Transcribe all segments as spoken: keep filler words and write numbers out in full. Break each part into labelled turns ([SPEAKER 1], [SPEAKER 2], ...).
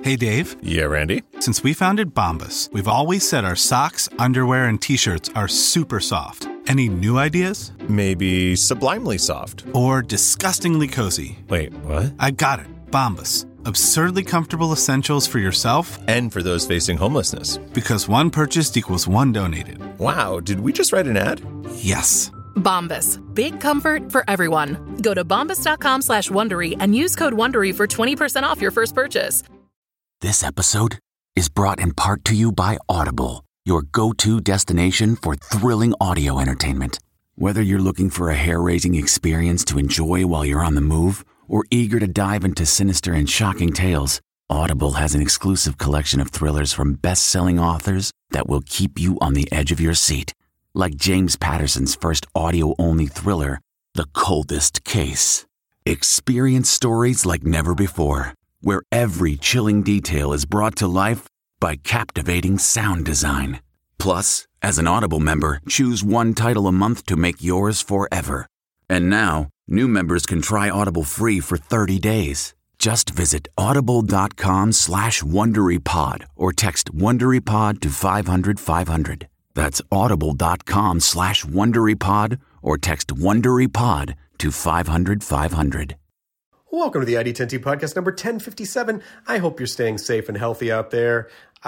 [SPEAKER 1] Hey, Dave.
[SPEAKER 2] Yeah, Randy?
[SPEAKER 1] Since we founded Bombas, we've always said our socks, underwear, and T-shirts are super soft. Any new ideas?
[SPEAKER 2] Maybe sublimely soft.
[SPEAKER 1] Or disgustingly cozy.
[SPEAKER 2] Wait, what?
[SPEAKER 1] I got it. Bombas. Absurdly comfortable essentials for yourself
[SPEAKER 2] and for those facing homelessness.
[SPEAKER 1] Because one purchased equals one donated.
[SPEAKER 2] Wow, did we just write an ad?
[SPEAKER 1] Yes.
[SPEAKER 3] Bombas. Big comfort for everyone. Go to bombas.com slash Wondery and use code Wondery for twenty percent off your first purchase.
[SPEAKER 4] This episode is brought in part to you by Audible, your go-to destination for thrilling audio entertainment. Whether you're looking for a hair-raising experience to enjoy while you're on the move or eager to dive into sinister and shocking tales, Audible has an exclusive collection of thrillers from best-selling authors that will keep you on the edge of your seat. Like James Patterson's first audio-only thriller, The Coldest Case. Experience stories like never before, where every chilling detail is brought to life by captivating sound design. Plus, as an Audible member, choose one title a month to make yours forever. And now, new members can try Audible free for thirty days. Just visit audible.com slash WonderyPod or text WonderyPod to five hundred five hundred. That's audible.com slash WonderyPod or text WonderyPod to five hundred five hundred.
[SPEAKER 5] Welcome to the I D ten T podcast number ten fifty-seven. I hope you're staying safe and healthy out there.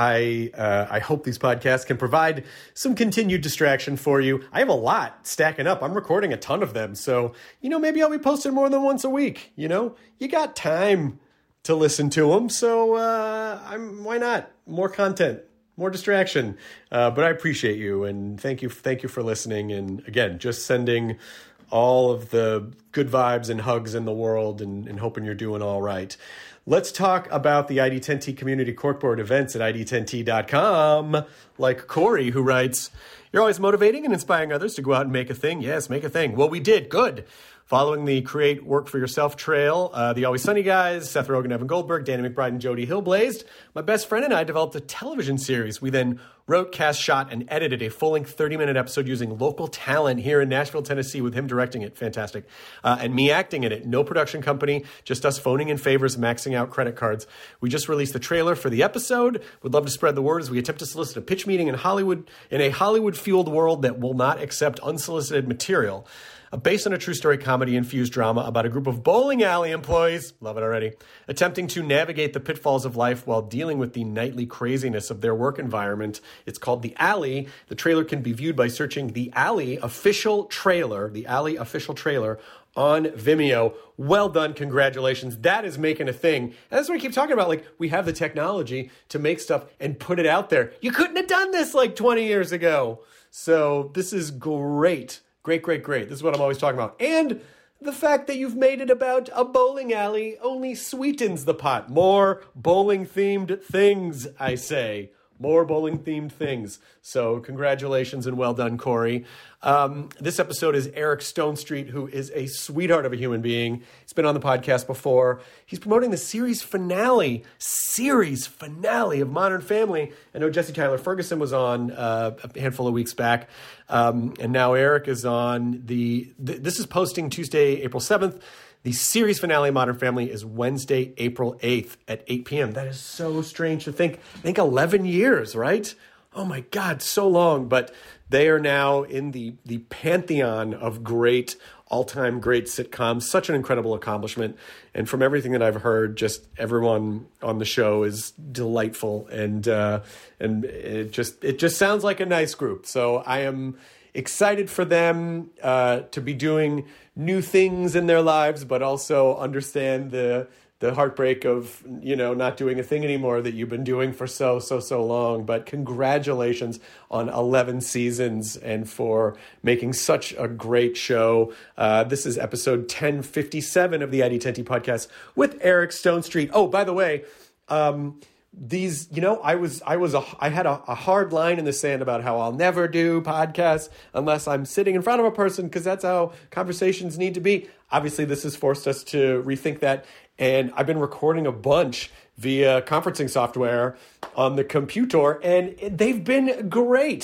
[SPEAKER 5] I uh, I hope these podcasts can provide some continued distraction for you. I have a lot stacking up. I'm recording a ton of them. So, you know, maybe I'll be posting more than once a week. You know, you got time to listen to them. So uh, I'm why not? More content, more distraction. Uh, but I appreciate you. And thank you. Thank you for listening. And again, just sending all of the good vibes and hugs in the world and, and hoping you're doing all right. Let's talk about the I D ten T community corkboard events at I D ten T dot com. Like Corey, who writes, "You're always motivating and inspiring others to go out and make a thing." Yes, make a thing. Well, we did. Good. Following the Create Work for Yourself trail, uh, the Always Sunny guys, Seth Rogen, Evan Goldberg, Danny McBride, and Jody Hillblazed, my best friend and I developed a television series. We then wrote, cast, shot, and edited a full-length thirty-minute episode using local talent here in Nashville, Tennessee, with him directing it. Fantastic. Uh, and me acting in it. No production company, just us phoning in favors, maxing out credit cards. We just released the trailer for the episode. Would love to spread the word as we attempt to solicit a pitch meeting in Hollywood, in a Hollywood-fueled world that will not accept unsolicited material. Uh, based on a true story comedy-infused drama about a group of bowling alley employees, love it already, attempting to navigate the pitfalls of life while dealing with the nightly craziness of their work environment. It's called The Alley. The trailer can be viewed by searching The Alley official trailer, The Alley official trailer on Vimeo. Well done. Congratulations. That is making a thing. And that's what I keep talking about. Like, we have the technology to make stuff and put it out there. You couldn't have done this like twenty years ago. So this is great. Great, great, great. This is what I'm always talking about. And the fact that you've made it about a bowling alley only sweetens the pot. More bowling-themed things, I say. More bowling-themed things. So congratulations and well done, Corey. Um, this episode is Eric Stonestreet, who is a sweetheart of a human being. He's been on the podcast before. He's promoting the series finale, series finale of Modern Family. I know Jesse Tyler Ferguson was on uh, a handful of weeks back. Um, and now Eric is on the... Th- this is posting Tuesday, April seventh. The series finale of Modern Family is Wednesday, April eighth at eight p.m. That is so strange to think. I think eleven years, right? Oh my God, so long. But they are now in the, the pantheon of great, all-time great sitcoms. Such an incredible accomplishment. And from everything that I've heard, just everyone on the show is delightful. And uh, and it just it just sounds like a nice group. So I am excited for them uh, to be doing new things in their lives, but also understand the the heartbreak of, you know, not doing a thing anymore that you've been doing for so, so, so long. But congratulations on eleven seasons and for making such a great show. Uh, this is episode ten fifty-seven of the I D ten T podcast with Eric Stonestreet. Oh, by the way, um, These, you know, I was, I was, a, I had a, a hard line in the sand about how I'll never do podcasts unless I'm sitting in front of a person, because that's how conversations need to be. Obviously, this has forced us to rethink that. And I've been recording a bunch via conferencing software on the computer, and they've been great.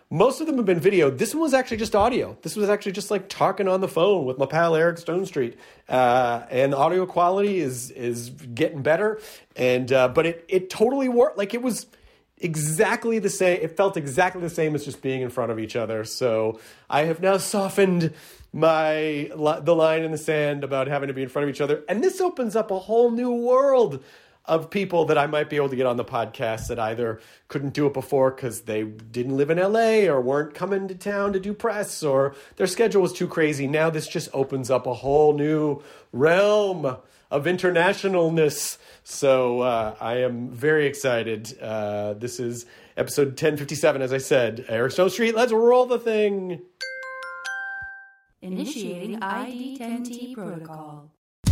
[SPEAKER 5] most of them have been video. This one was actually just audio. This was actually just like talking on the phone with my pal Eric Stone Street. Uh, and the audio quality is is getting better. And uh, but it it totally worked. Like it was exactly the same. It felt exactly the same as just being in front of each other. So I have now softened my the line in the sand about having to be in front of each other. And this opens up a whole new world of people that I might be able to get on the podcast that either couldn't do it before because they didn't live in L A or weren't coming to town to do press or their schedule was too crazy. Now this just opens up a whole new realm of internationalness. So uh, I am very excited. Uh, this is episode ten fifty-seven, as I said. Eric Stone Street, let's roll the thing.
[SPEAKER 6] Initiating I D ten T protocol.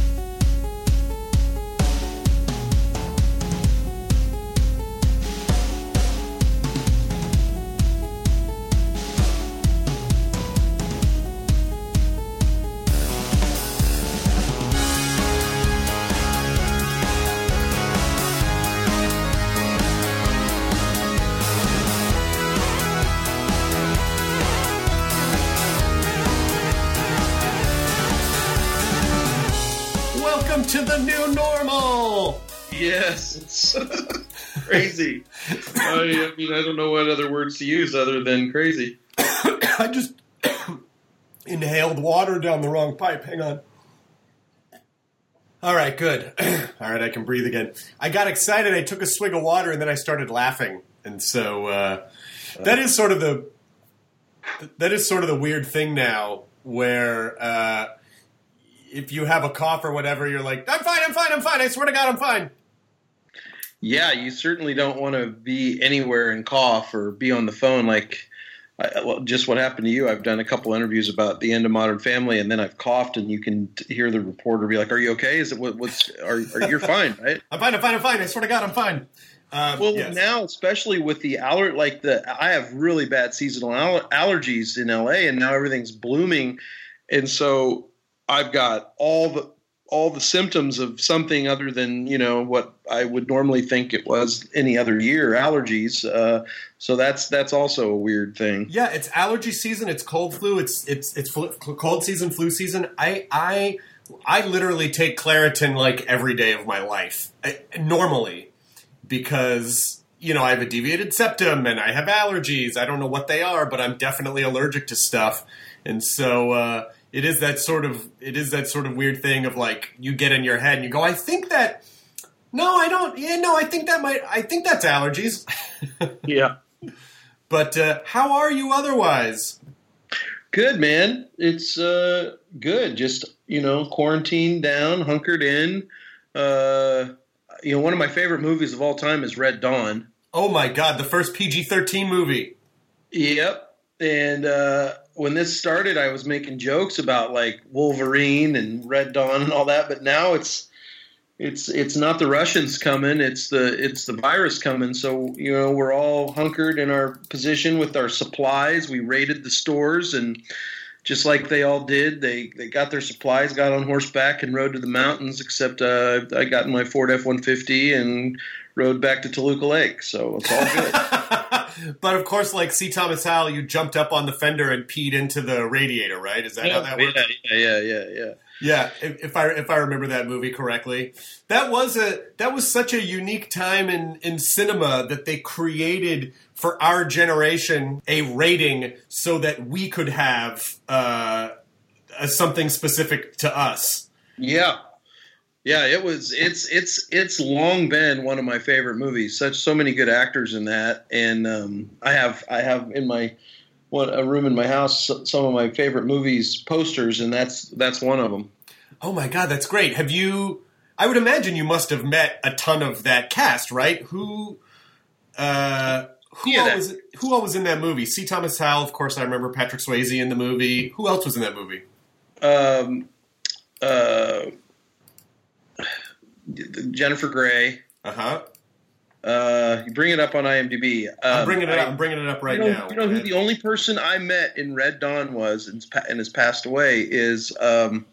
[SPEAKER 5] To the new normal.
[SPEAKER 7] Yes, it's crazy. I, I mean, I don't know what other words to use other than crazy.
[SPEAKER 5] I just inhaled water down the wrong pipe. Hang on. All right, good. All right, I can breathe again. I got excited. I took a swig of water and then I started laughing, and so uh, that is sort of the that is sort of the weird thing now, where. Uh, If you have a cough or whatever, you're like, I'm fine, I'm fine, I'm fine. I swear to God, I'm fine.
[SPEAKER 7] Yeah, you certainly don't want to be anywhere and cough or be on the phone. Like, I, well, just what happened to you. I've done a couple interviews about the end of Modern Family, and then I've coughed, and you can t- hear the reporter be like, "Are you okay? Is it what, what's? Are, are you're fine, right?
[SPEAKER 5] I'm fine, I'm fine, I'm fine. I swear to God, I'm fine." Um,
[SPEAKER 7] well,
[SPEAKER 5] yes.
[SPEAKER 7] now, especially with the aller, like the, I have really bad seasonal aller- allergies in L A, and now everything's blooming, and so I've got all the all the symptoms of something other than, you know, what I would normally think it was any other year, allergies. Uh, so that's that's also a weird thing.
[SPEAKER 5] Yeah, it's allergy season. It's cold flu. It's it's it's flu, cold season, flu season. I I I literally take Claritin like every day of my life I, normally because, you know, I have a deviated septum and I have allergies. I don't know what they are, but I'm definitely allergic to stuff, and so. Uh, It is that sort of it is that sort of weird thing of like you get in your head and you go, I think that no, I don't. Yeah, no, I think that might. I think that's allergies.
[SPEAKER 7] Yeah.
[SPEAKER 5] But uh, how are you otherwise?
[SPEAKER 7] Good, man. It's uh, good. Just, you know, quarantined down, hunkered in. Uh, you know, one of my favorite movies of all time is Red Dawn.
[SPEAKER 5] Oh my God, the first P G thirteen movie.
[SPEAKER 7] Yep. And uh, when this started, I was making jokes about like Wolverine and Red Dawn and all that, but now it's it's it's not the Russians coming, it's the it's the virus coming. So, you know, we're all hunkered in our position with our supplies. We raided the stores, and just like they all did, they they got their supplies, got on horseback, and rode to the mountains. Except uh, I got in my Ford F one fifty and rode back to Toluca Lake, so it's all good.
[SPEAKER 5] But of course, like C. Thomas Howell, you jumped up on the fender and peed into the radiator, right? Is that
[SPEAKER 7] yeah,
[SPEAKER 5] how that works?
[SPEAKER 7] Yeah, yeah, yeah, yeah.
[SPEAKER 5] Yeah, if, if I if I remember that movie correctly, that was a that was such a unique time in, in cinema that they created for our generation a rating so that we could have uh, a, something specific to us.
[SPEAKER 7] Yeah. Yeah, it was. It's it's it's long been one of my favorite movies. Such so many good actors in that, and um, I have I have in my one a room in my house some of my favorite movies posters, and that's that's one of them.
[SPEAKER 5] Oh my God, that's great! Have you? I would imagine you must have met a ton of that cast, right? Who, uh, who
[SPEAKER 7] yeah,
[SPEAKER 5] all
[SPEAKER 7] that,
[SPEAKER 5] was who all was in that movie? C. Thomas Howell, of course. I remember Patrick Swayze in the movie. Who else was in that movie?
[SPEAKER 7] Um, uh. Jennifer Grey.
[SPEAKER 5] Uh-huh.
[SPEAKER 7] Uh You bring it up on IMDb. Um,
[SPEAKER 5] I'm bringing it
[SPEAKER 7] I,
[SPEAKER 5] up. I'm bringing it up right
[SPEAKER 7] you know,
[SPEAKER 5] now.
[SPEAKER 7] You know who the only person I met in Red Dawn was and, and has passed away is um,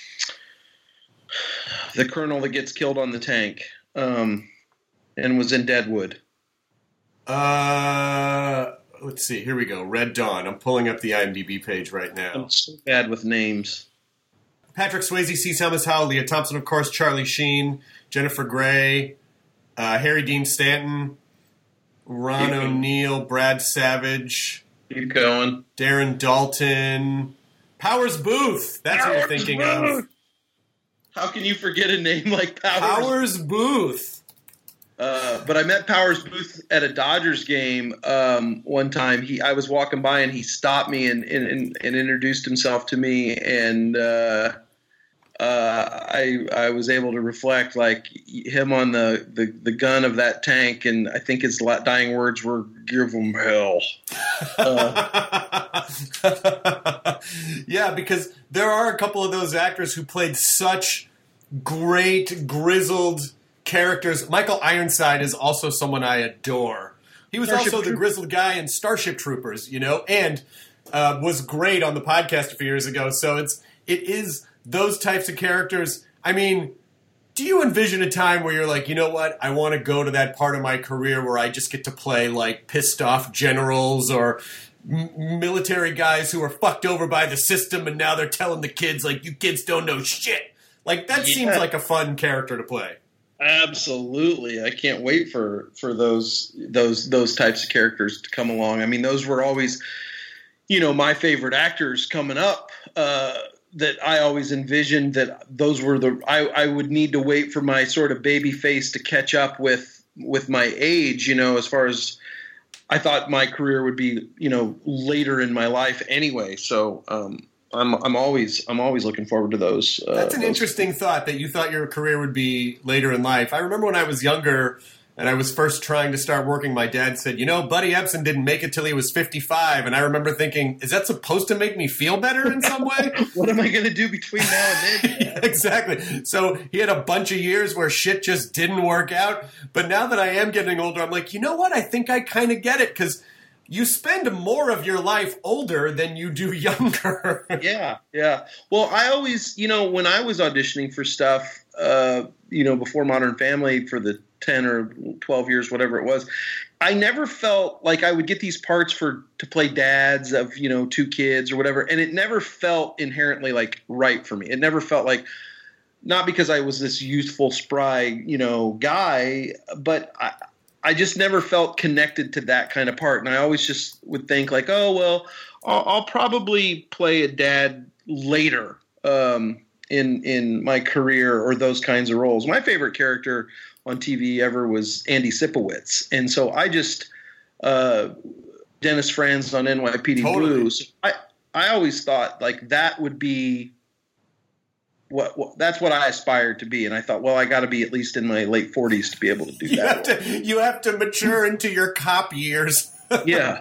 [SPEAKER 7] the colonel that gets killed on the tank um, and was in Deadwood.
[SPEAKER 5] Uh, let's see. Here we go. Red Dawn. I'm pulling up the IMDb page right now.
[SPEAKER 7] I'm so bad with names.
[SPEAKER 5] Patrick Swayze, C. Thomas Howell, Leah Thompson, of course, Charlie Sheen, Jennifer Grey, uh, Harry Dean Stanton, Ron
[SPEAKER 7] Keep
[SPEAKER 5] O'Neill, Brad Savage,
[SPEAKER 7] Keep going.
[SPEAKER 5] Darren Dalton, Powers Booth. That's
[SPEAKER 7] Powers
[SPEAKER 5] what you're thinking
[SPEAKER 7] Booth.
[SPEAKER 5] of.
[SPEAKER 7] How can you forget a name like Powers?
[SPEAKER 5] Powers Booth.
[SPEAKER 7] Uh, but I met Powers Booth at a Dodgers game um, one time. He, I was walking by and he stopped me and, and, and, and introduced himself to me, and uh, uh, I I was able to reflect like him on the, the, the gun of that tank, and I think his dying words were "Give him hell." Uh,
[SPEAKER 5] yeah, because there are a couple of those actors who played such great grizzled characters. Michael Ironside is also someone I adore. He was
[SPEAKER 7] Starship
[SPEAKER 5] also the
[SPEAKER 7] Troop-
[SPEAKER 5] grizzled guy in Starship Troopers, you know, and uh, was great on the podcast a few years ago. So it's it is those types of characters. I mean, do you envision a time where you're like, you know what, I want to go to that part of my career where I just get to play like pissed off generals or m- military guys who are fucked over by the system, and now they're telling the kids like, you kids don't know shit. Like that
[SPEAKER 7] Yeah.
[SPEAKER 5] seems like a fun character to play.
[SPEAKER 7] Absolutely. I can't wait for, for those those those types of characters to come along. I mean, those were always, you know, my favorite actors coming up, uh, that I always envisioned that those were the I, I would need to wait for my sort of baby face to catch up with with my age, you know, as far as I thought my career would be, you know, later in my life anyway. So um I'm I'm always I'm always looking forward to those. Uh,
[SPEAKER 5] That's an
[SPEAKER 7] those.
[SPEAKER 5] interesting thought that you thought your career would be later in life. I remember when I was younger and I was first trying to start working, my dad said, you know, Buddy Ebsen didn't make it till he was fifty-five. And I remember thinking, is that supposed to make me feel better in some way?
[SPEAKER 7] What am I going to do between now and then?
[SPEAKER 5] Yeah, exactly. So he had a bunch of years where shit just didn't work out. But now that I am getting older, I'm like, you know what? I think I kind of get it, because you spend more of your life older than you do younger.
[SPEAKER 7] Yeah, yeah. Well, I always, you know, when I was auditioning for stuff, uh, you know, before Modern Family for the ten or twelve years, whatever it was, I never felt like I would get these parts for to play dads of, you know, two kids or whatever. And it never felt inherently like right for me. It never felt like, not because I was this youthful, spry, you know, guy, but I, I just never felt connected to that kind of part. And I always just would think like, oh, well, I'll, I'll probably play a dad later um, in in my career, or those kinds of roles. My favorite character on T V ever was Andy Sipowicz. And so I just uh, – Dennis Franz on N Y P D
[SPEAKER 5] Totally.
[SPEAKER 7] Blues. I, I always thought like that would be – What, what that's what I aspired to be, and I thought, well, I got to be at least in my late forties to be able to do
[SPEAKER 5] You have
[SPEAKER 7] that.
[SPEAKER 5] to, you have to mature into your cop years.
[SPEAKER 7] Yeah,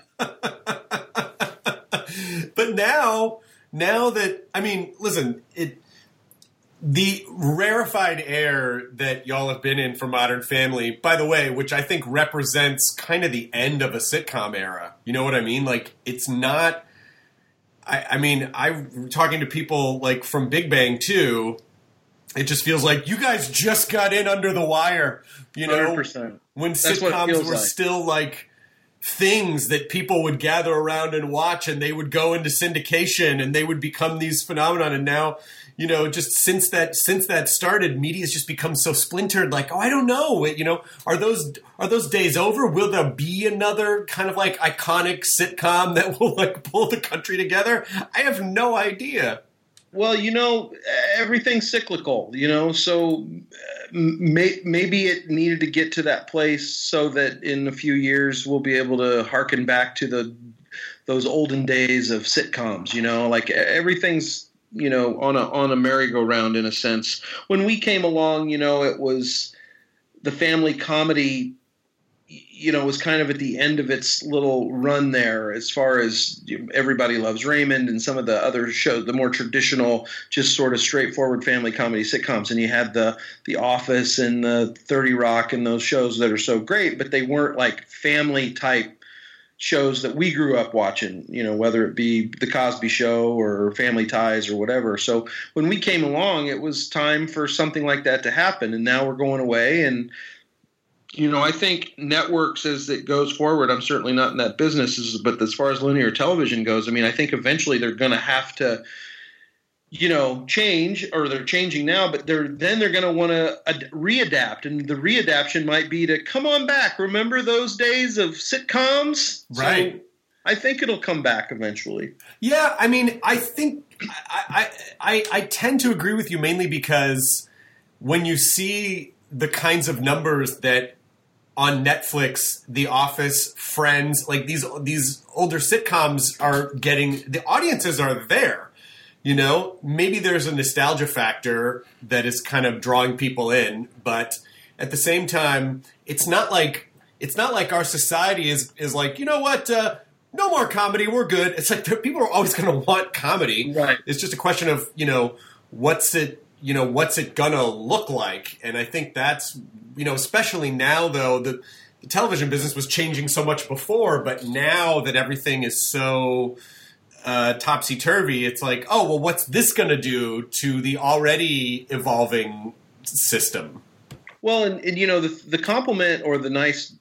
[SPEAKER 5] But now, now that, I mean, listen, it the rarefied air that y'all have been in for Modern Family, by the way, which I think represents kind of the end of a sitcom era. You know what I mean? Like, it's not. I, I mean, I'm talking to people like from Big Bang too. It just feels like you guys just got in under the wire, you know,
[SPEAKER 7] one hundred percent.
[SPEAKER 5] when
[SPEAKER 7] That's what it
[SPEAKER 5] sitcoms
[SPEAKER 7] feels
[SPEAKER 5] were
[SPEAKER 7] like.
[SPEAKER 5] still like things that people would gather around and watch, and they would go into syndication and they would become these phenomenon. And now, you know, just since that since that started, media's just become so splintered. Like, oh, I don't know, you know, are those are those days over? Will there be another kind of like iconic sitcom that will like pull the country together? I have no idea.
[SPEAKER 7] Well, you know, everything's cyclical, you know, so uh, may, maybe it needed to get to that place so that in a few years we'll be able to harken back to the those olden days of sitcoms, you know, like everything's, you know, on a on a merry-go-round in a sense. When we came along, you know, it was the family comedy, you know, was kind of at the end of its little run there as far as Everybody Loves Raymond and some of the other shows, the more traditional, just sort of straightforward family comedy sitcoms. And you had the The Office and the thirty Rock and those shows that are so great, but they weren't like family type shows that we grew up watching, you know, whether it be The Cosby Show or Family Ties or whatever. So when we came along, it was time for something like that to happen. And now we're going away, and You know, I think networks, as it goes forward, I'm certainly not in that business, but as far as linear television goes, I mean, I think eventually they're going to have to, you know, change, or they're changing now, but they're then they're going to want to ad- readapt. And the readaptation might be to come on back. Remember those days of sitcoms?
[SPEAKER 5] Right.
[SPEAKER 7] So I think it'll come back eventually.
[SPEAKER 5] Yeah, I mean, I think I, I, I, I tend to agree with you mainly because when you see the kinds of numbers that on Netflix, The Office, Friends, like these these older sitcoms are getting, the audiences are there. You know, maybe there's a nostalgia factor that is kind of drawing people in, but at the same time, it's not like it's not like our society is is like, you know what, uh, no more comedy, we're good. It's like people are always going to want comedy.
[SPEAKER 7] Right.
[SPEAKER 5] It's just a question of, you know, what's it, you know, what's it gonna look like? And I think that's, you know, especially now though, the, the television business was changing so much before, but now that everything is so uh, topsy-turvy, it's like, oh, well, what's this going to do to the already evolving system?
[SPEAKER 7] Well, and, and you know, the, the compliment or the nice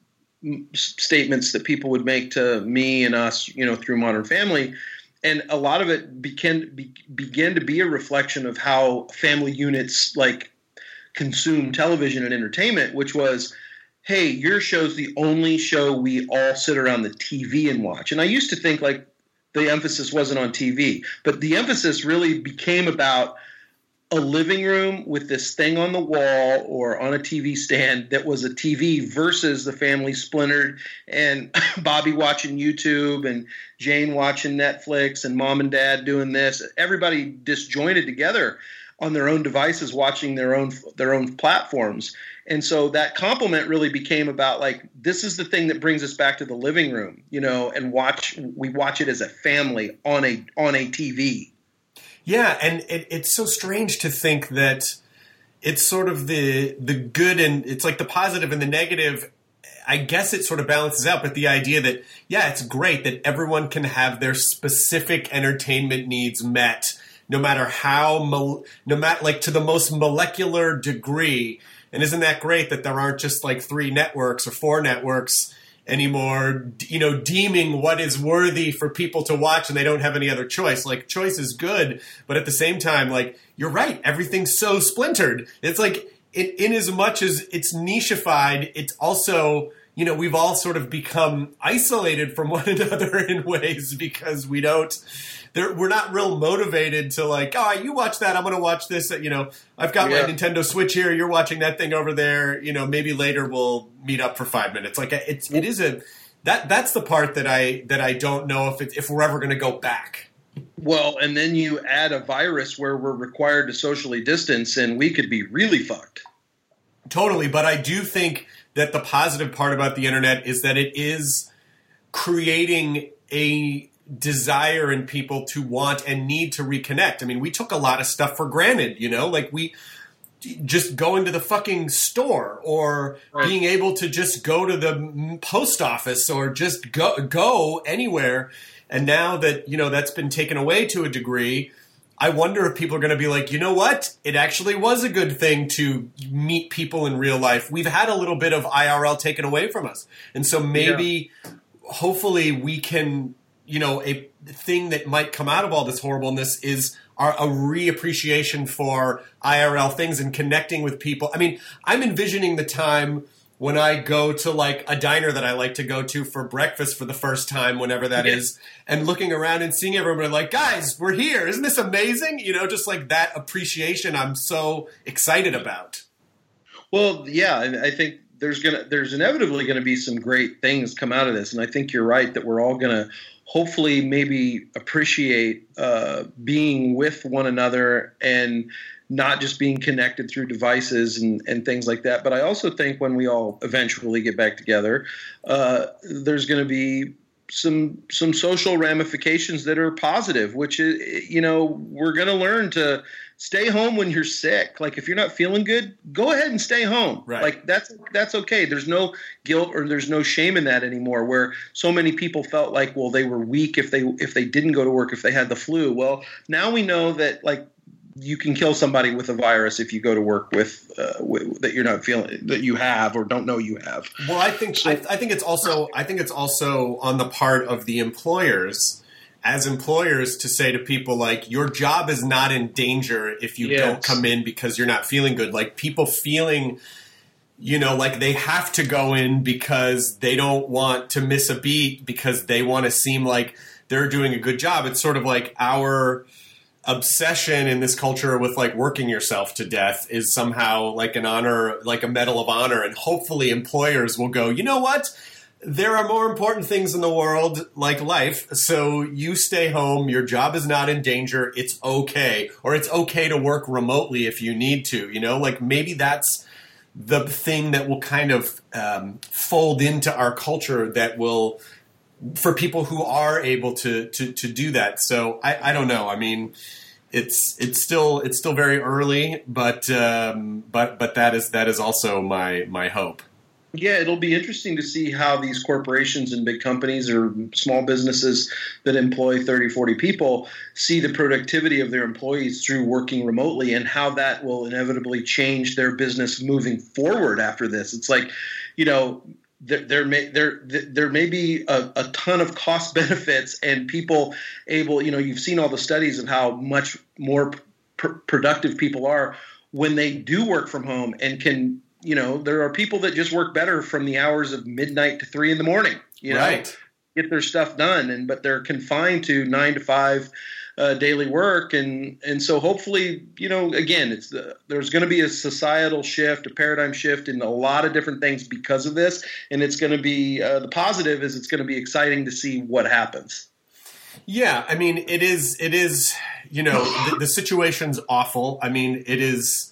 [SPEAKER 7] statements that people would make to me and us, you know, through Modern Family, and a lot of it began, be, began to be a reflection of how family units, like, consume television and entertainment, which was, hey, your show's the only show we all sit around the T V and watch. And I used to think like the emphasis wasn't on T V, but the emphasis really became about a living room with this thing on the wall or on a T V stand that was a T V versus the family splintered and Bobby watching YouTube and Jane watching Netflix and mom and dad doing this. Everybody disjointed together on their own devices, watching their own their own platforms. And so that compliment really became about like, this is the thing that brings us back to the living room, you know, and watch we watch it as a family on a on a T V.
[SPEAKER 5] Yeah, and it, it's so strange to think that it's sort of the the good and it's like the positive and the negative. I guess it sort of balances out, but the idea that, yeah, it's great that everyone can have their specific entertainment needs met, no matter how, no matter like to the most molecular degree. And isn't that great that there aren't just like three networks or four networks anymore, you know, deeming what is worthy for people to watch and they don't have any other choice. Like, choice is good, but at the same time, like, you're right, everything's so splintered. It's like, in, in as much as it's nichified, it's also, you know, we've all sort of become isolated from one another in ways because we don't, we're not real motivated to like, oh, you watch that, I'm going to watch this. You know, I've got
[SPEAKER 7] yeah.
[SPEAKER 5] my Nintendo Switch here, you're watching that thing over there. You know, maybe later we'll meet up for five minutes. Like, it's it is a that that's the part that I that I don't know if it, if we're ever going to go back.
[SPEAKER 7] Well, and then you add a virus where we're required to socially distance, and we could be really fucked.
[SPEAKER 5] Totally, but I do think that the positive part about the internet is that it is creating a desire in people to want and need to reconnect. I mean, we took a lot of stuff for granted, you know, like we just going to the fucking store or right. being able to just go to the post office or just go go anywhere. And now that, you know, that's been taken away to a degree, I wonder if people are going to be like, you know what? It actually was a good thing to meet people in real life. We've had a little bit of I R L taken away from us. And so maybe, yeah. hopefully we can, you know, a thing that might come out of all this horribleness is our, a reappreciation for I R L things and connecting with people. I mean, I'm envisioning the time when I go to like a diner that I like to go to for breakfast for the first time, whenever that yeah. is, and looking around and seeing everyone like, guys, we're here. Isn't this amazing? You know, just like that appreciation I'm so excited about.
[SPEAKER 7] Well, yeah, I think there's gonna there's inevitably going to be some great things come out of this. And I think you're right that we're all going to hopefully maybe appreciate uh, being with one another and not just being connected through devices and, and things like that. But I also think when we all eventually get back together, uh, there's going to be some some social ramifications that are positive, which is, you know, we're going to learn to stay home when you're sick. Like if you're not feeling good, go ahead and stay home.
[SPEAKER 5] Right.
[SPEAKER 7] Like that's that's okay. There's no guilt or there's no shame in that anymore, where so many people felt like, well, they were weak if they if they didn't go to work, if they had the flu. Well, now we know that like you can kill somebody with a virus if you go to work with, uh, with that you're not feeling that you have or don't know you have.
[SPEAKER 5] Well, I think I, I think it's also I think it's also on the part of the employers, as employers, to say to people like, your job is not in danger if you
[SPEAKER 7] Yes.
[SPEAKER 5] don't come in because you're not feeling good. Like people feeling, you know, like they have to go in because they don't want to miss a beat because they want to seem like they're doing a good job. It's sort of like our obsession in this culture with like working yourself to death is somehow like an honor, like a medal of honor. And hopefully employers will go, you know what? There are more important things in the world like life. So you stay home. Your job is not in danger. It's okay. Or it's okay to work remotely if you need to, you know, like maybe that's the thing that will kind of um, fold into our culture that will, for people who are able to to, to do that. So I, I don't know. I mean, it's it's still it's still very early, but um, but but that is that is also my my hope.
[SPEAKER 7] Yeah, it'll be interesting to see how these corporations and big companies or small businesses that employ thirty, forty people see the productivity of their employees through working remotely and how that will inevitably change their business moving forward after this. It's like, you know, there, there may there there may be a, a ton of cost benefits and people able, you know, you've seen all the studies of how much more pr- productive people are when they do work from home and can. You know, there are people that just work better from the hours of midnight to three in the morning, you know,
[SPEAKER 5] Right.
[SPEAKER 7] get their stuff done. And but they're confined to nine to five uh, daily work. And and so hopefully, you know, again, it's the, there's going to be a societal shift, a paradigm shift in a lot of different things because of this. And it's going to be uh, the positive is it's going to be exciting to see what happens.
[SPEAKER 5] Yeah, I mean, it is, it is, you know, the, the situation's awful. I mean, it is,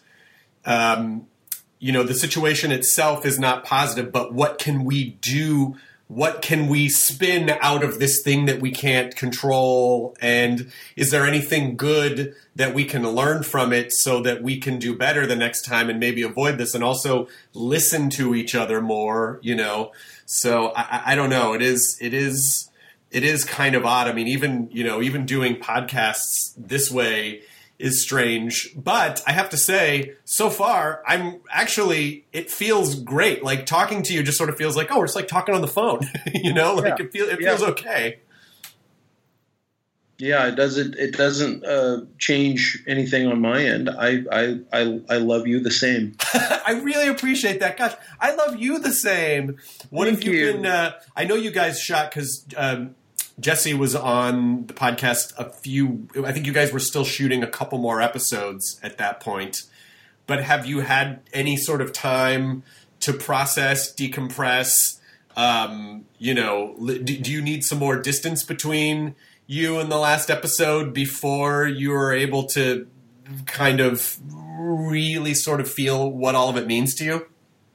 [SPEAKER 5] um, you know, the situation itself is not positive, but what can we do? What can we spin out of this thing that we can't control? And is there anything good that we can learn from it so that we can do better the next time and maybe avoid this and also listen to each other more, you know? So I, I don't know. It is, it is, it is kind of odd. I mean, even, you know, even doing podcasts this way is strange, but I have to say, so far, I'm actually, it feels great. Like talking to you just sort of feels like, oh, it's like talking on the phone, you know, like
[SPEAKER 7] Yeah.
[SPEAKER 5] it, feel, it
[SPEAKER 7] Yeah.
[SPEAKER 5] feels okay.
[SPEAKER 7] Yeah, it doesn't. It doesn't uh, change anything on my end. I, I, I, I love you the same.
[SPEAKER 5] I really appreciate that. Gosh, I love you the same. What
[SPEAKER 7] Thank
[SPEAKER 5] if you,
[SPEAKER 7] you.
[SPEAKER 5] can, uh, I know you guys shot because, um, Jesse was on the podcast a few, I think you guys were still shooting a couple more episodes at that point. But have you had any sort of time to process, decompress? Um, you know, do, do you need some more distance between you and the last episode before you were able to kind of really sort of feel what all of it means to you?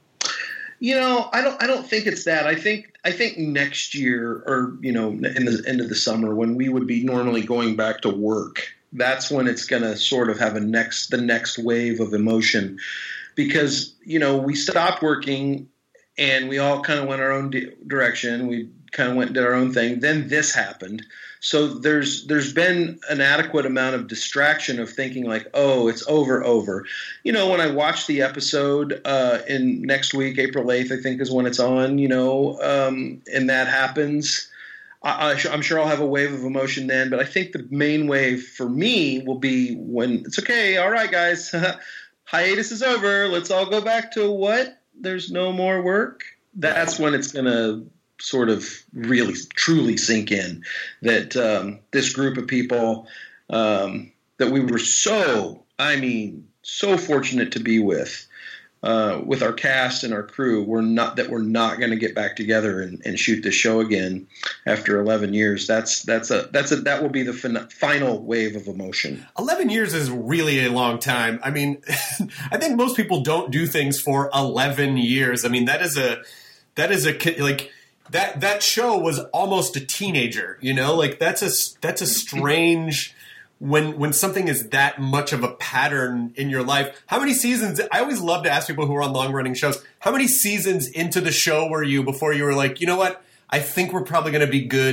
[SPEAKER 7] You know, I don't. I don't think it's that. I think. I think next year, or you know, in the end of the summer, when we would be normally going back to work, that's when it's going to sort of have a next, the next wave of emotion, because you know we stopped working, and we all kind of went our own di- direction. We kind of went and did our own thing. Then this happened. So there's there's been an adequate amount of distraction of thinking like, oh, it's over, over. You know, when I watch the episode uh, in next week, April eighth, I think is when it's on, you know, um, and that happens, I, I sh- I'm sure I'll have a wave of emotion then. But I think the main wave for me will be when it's okay. All right, guys, hiatus is over. Let's all go back to what? There's no more work. That's when it's going to sort of really truly sink in that um, this group of people um, that we were so, I mean, so fortunate to be with, uh, with our cast and our crew, we're not that we're not going to get back together and, and shoot this show again after eleven years. That's that's a that's a that will be the fin- final wave of emotion.
[SPEAKER 5] eleven years is really a long time. I mean, I think most people don't do things for eleven years. I mean, that is a that is a like. That that show was almost a teenager, you know, like that's a that's a strange when when something is that much of a pattern in your life. How many seasons? I always love to ask people who are on long running shows, how many seasons into the show were you before you were like, you know what? I think we're probably going to be good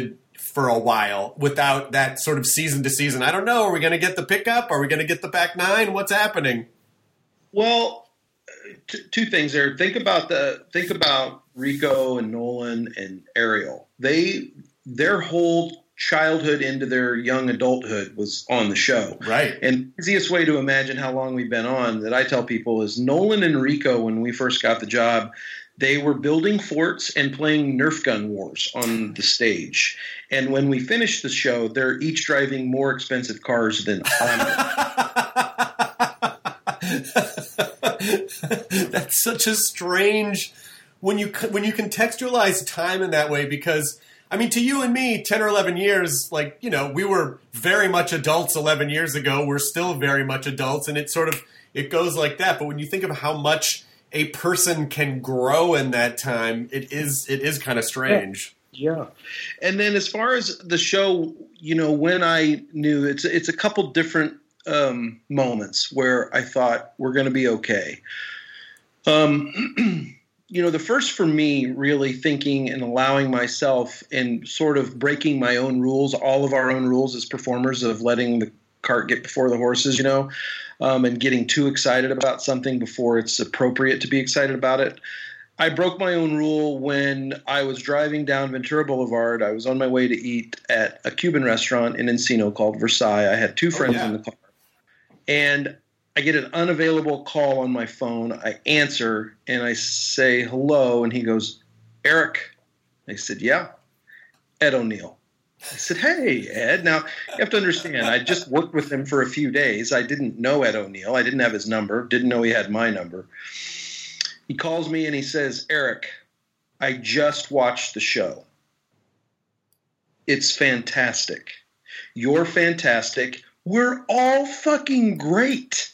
[SPEAKER 5] for a while without that sort of season to season. I don't know. Are we going to get the pickup? Are we going to get the back nine? What's happening?
[SPEAKER 7] Well, t- two things there. Think about the think about Rico and Nolan and Ariel. They their whole childhood into their young adulthood was on the show.
[SPEAKER 5] Right.
[SPEAKER 7] And the easiest way to imagine how long we've been on that I tell people is Nolan and Rico, when we first got the job, they were building forts and playing Nerf gun wars on the stage. And when we finished the show, they're each driving more expensive cars than I
[SPEAKER 5] That's such a strange when you when you contextualize time in that way, because I mean, to you and me, ten or eleven years, like, you know, we were very much adults eleven years ago. We're still very much adults, and it sort of it goes like that. But when you think of how much a person can grow in that time, it is it is kind of strange.
[SPEAKER 7] Yeah. And then as far as the show, you know, when I knew it's it's a couple different um, moments where I thought we're going to be okay. Um, you know, the first for me, really thinking and allowing myself and sort of breaking my own rules, all of our own rules as performers of letting the cart get before the horses, you know, um, and getting too excited about something before it's appropriate to be excited about it. I broke my own rule when I was driving down Ventura Boulevard. I was on my way to eat at a Cuban restaurant in Encino called Versailles. I had two friends oh, yeah. in the car. And I get an unavailable call on my phone. I answer, and I say hello, and he goes, Eric. I said, yeah. Ed O'Neill. I said, hey, Ed. Now, you have to understand, I just worked with him for a few days. I didn't know Ed O'Neill. I didn't have his number. Didn't know he had my number. He calls me, and he says, Eric, I just watched the show. It's fantastic. You're fantastic. We're all fucking great.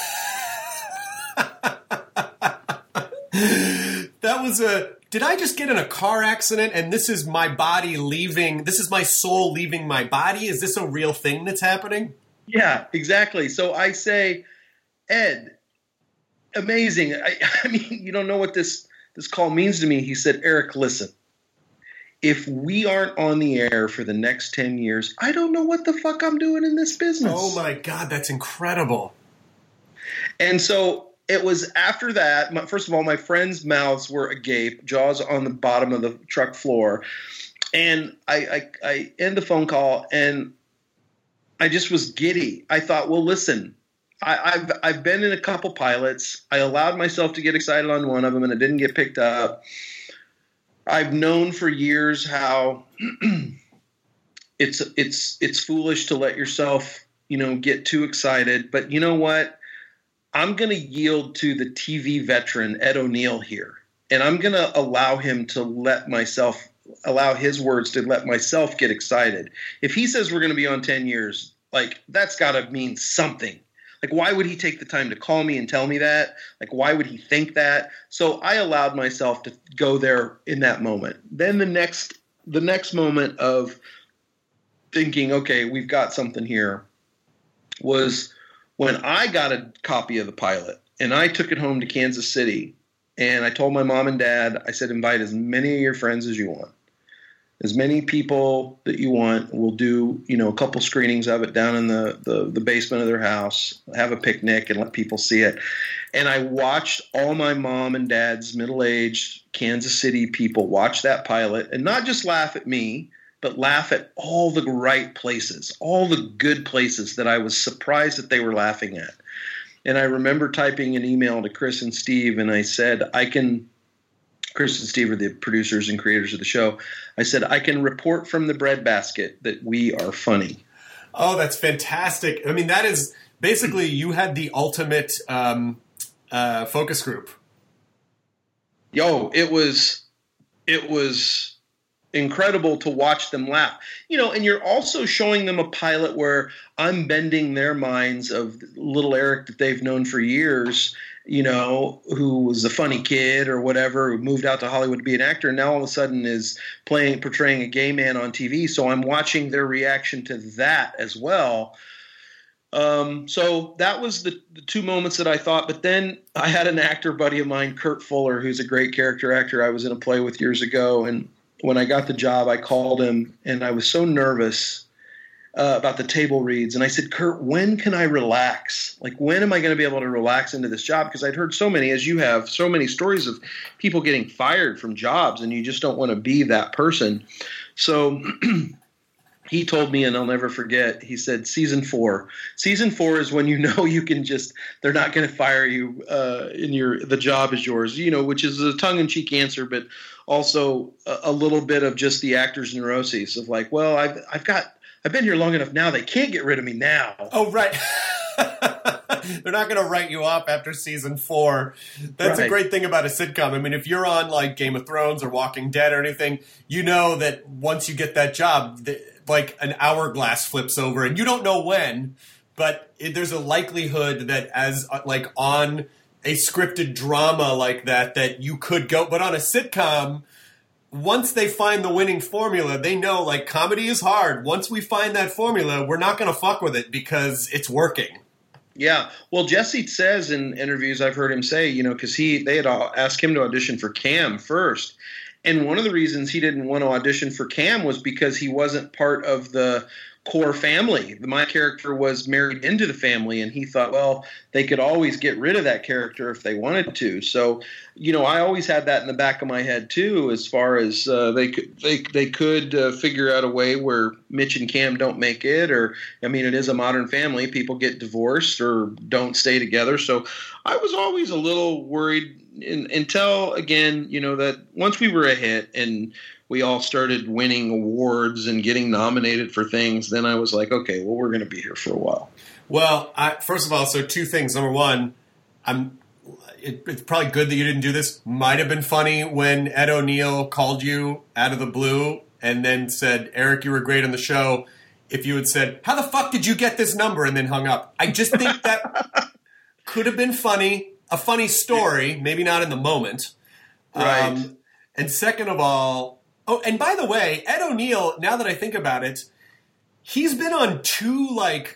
[SPEAKER 5] That was a, did I just get in a car accident and this is my body leaving, this is my soul leaving my body? Is this a real thing that's happening?
[SPEAKER 7] Yeah, exactly. So I say, Ed, amazing. I, I mean, you don't know what this, this call means to me. He said, Eric, listen, if we aren't on the air for the next ten years, I don't know what the fuck I'm doing in this business.
[SPEAKER 5] Oh my God, that's incredible.
[SPEAKER 7] And so it was after that, my, first of all, my friends' mouths were agape, jaws on the bottom of the truck floor. And I, I, I end the phone call, and I just was giddy. I thought, well, listen, I, I've I've been in a couple pilots. I allowed myself to get excited on one of them, and it didn't get picked up. I've known for years how it's it's it's foolish to let yourself, you know, get too excited. But you know what? I'm going to yield to the T V veteran, Ed O'Neill, here. And I'm going to allow him to let myself, allow his words to let myself get excited. If he says we're going to be on ten years, like, that's got to mean something. Like, why would he take the time to call me and tell me that? Like, why would he think that? So I allowed myself to go there in that moment. Then the next, the next moment of thinking, okay, we've got something here, was when I got a copy of the pilot and I took it home to Kansas City, and I told my mom and dad, I said, invite as many of your friends as you want. As many people that you want. We'll do, you know, a couple screenings of it down in the, the, the basement of their house, have a picnic and let people see it. And I watched all my mom and dad's middle-aged Kansas City people watch that pilot and not just laugh at me, but laugh at all the right places, all the good places that I was surprised that they were laughing at. And I remember typing an email to Chris and Steve, and I said, I can – Chris and Steve are the producers and creators of the show. I said, I can report from the breadbasket that we are funny.
[SPEAKER 5] Oh, that's fantastic. I mean, that is – basically you had the ultimate um, uh, focus group.
[SPEAKER 7] Yo, it was it was – incredible to watch them laugh, you know, and you're also showing them a pilot where I'm bending their minds of little Eric that they've known for years, you know, who was a funny kid or whatever, who moved out to Hollywood to be an actor, and now all of a sudden is playing, portraying a gay man on T V. So I'm watching their reaction to that as well. Um, so that was the, the two moments that I thought, but then I had an actor buddy of mine, Kurt Fuller, who's a great character actor I was in a play with years ago, and when I got the job, I called him, and I was so nervous uh, about the table reads. And I said, Kurt, when can I relax? Like, when am I going to be able to relax into this job? Because I'd heard so many, as you have, so many stories of people getting fired from jobs, and you just don't want to be that person. So he told me, and I'll never forget, he said, season four. Season four is when you know you can just, they're not going to fire you uh, and your the job is yours, you know, which is a tongue-in-cheek answer, but also a, a little bit of just the actor's neuroses of like, well, I've I've got, I've been here long enough now, they can't get rid of me now.
[SPEAKER 5] Oh, right. They're not going to write you up after season four. That's right. A great thing about a sitcom. I mean, if you're on like Game of Thrones or Walking Dead or anything, you know that once you get that job, the, like an hourglass flips over, and you don't know when, but it, there's a likelihood that as uh, like on a scripted drama like that, that you could go. But on a sitcom, once they find the winning formula, they know like comedy is hard. Once we find that formula, we're not going to fuck with it because it's working.
[SPEAKER 7] Yeah. Well, Jesse says in interviews, I've heard him say, you know, because he they had asked him to audition for Cam first. And one of the reasons he didn't want to audition for Cam was because he wasn't part of the core family. My character was married into the family, and he thought, well, they could always get rid of that character if they wanted to. So, you know, I always had that in the back of my head too, as far as uh, they could they they could uh, figure out a way where Mitch and Cam don't make it, or I mean, it is a Modern Family. People get divorced or don't stay together. So I was always a little worried in, until again, you know, that once we were a hit and we all started winning awards and getting nominated for things, then I was like, okay, well, we're going to be here for a while.
[SPEAKER 5] Well, I, first of all, so two things. Number one, I'm. It, it's probably good that you didn't do this. Might have been funny when Ed O'Neill called you out of the blue and then said, Eric, you were great on the show. If you had said, how the fuck did you get this number? And then hung up. I just think that could have been funny, a funny story, maybe not in the moment.
[SPEAKER 7] Right.
[SPEAKER 5] Um, and second of all, oh, and by the way, Ed O'Neill, now that I think about it, he's been on two, like,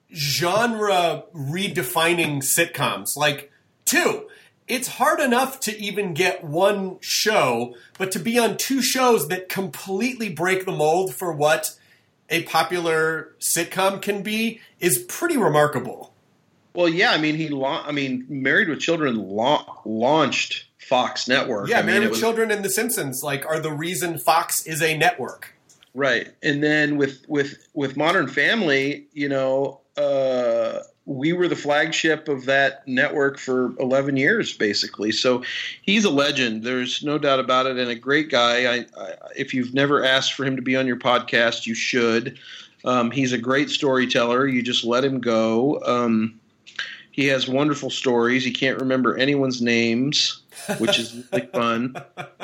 [SPEAKER 5] genre redefining sitcoms. Like, two. It's hard enough to even get one show, but to be on two shows that completely break the mold for what a popular sitcom can be is pretty remarkable.
[SPEAKER 7] Well, yeah, I mean, he. La- I mean, Married with Children la- launched Fox Network.
[SPEAKER 5] Yeah,
[SPEAKER 7] I mean,
[SPEAKER 5] Married with
[SPEAKER 7] was-
[SPEAKER 5] Children and The Simpsons like are the reason Fox is a network.
[SPEAKER 7] Right, and then with with with Modern Family, you know, uh, we were the flagship of that network for eleven years, basically. So he's a legend. There's no doubt about it, and a great guy. I, I, if you've never asked for him to be on your podcast, you should. Um, he's a great storyteller. You just let him go. Um, he has wonderful stories. He can't remember anyone's names, which is really fun.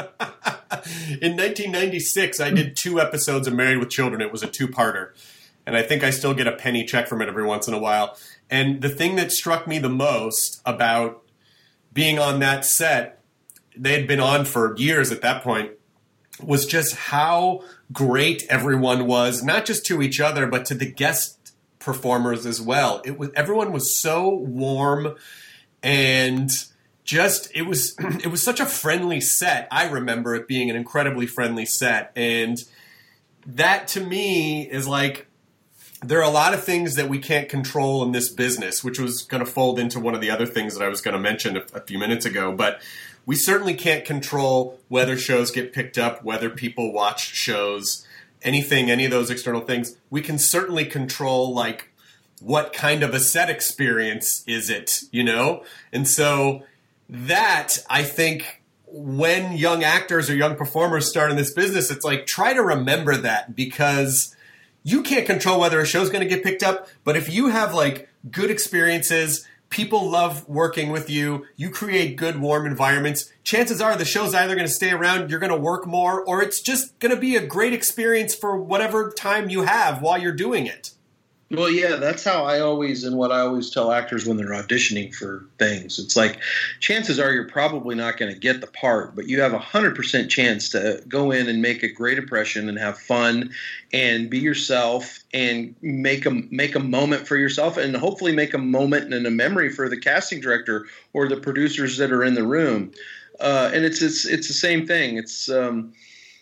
[SPEAKER 5] In nineteen ninety-six, I did two episodes of Married with Children. It was a two-parter. And I think I still get a penny check from it every once in a while. And the thing that struck me the most about being on that set, they had been on for years at that point, was just how great everyone was, not just to each other, but to the guest performers as well. It was everyone was so warm and just it was it was such a friendly set. I remember it being an incredibly friendly set, and that to me is like there are a lot of things that we can't control in this business, which was going to fold into one of the other things that I was going to mention a, a few minutes ago. But we certainly can't control whether shows get picked up, whether people watch shows, anything, any of those external things. We can certainly control, like, what kind of a set experience is it, you know? And so that, I think, when young actors or young performers start in this business, it's like, try to remember that, because you can't control whether a show's going to get picked up, but if you have, like, good experiences, people love working with you, you create good, warm environments, chances are the show's either going to stay around, you're going to work more, or it's just going to be a great experience for whatever time you have while you're doing it.
[SPEAKER 7] Well, yeah, that's how I always, and what I always tell actors when they're auditioning for things. It's like, chances are you're probably not going to get the part, but you have a hundred percent chance to go in and make a great impression and have fun and be yourself and make a, make a moment for yourself, and hopefully make a moment and a memory for the casting director or the producers that are in the room. Uh, and it's, it's, it's the same thing. It's, um,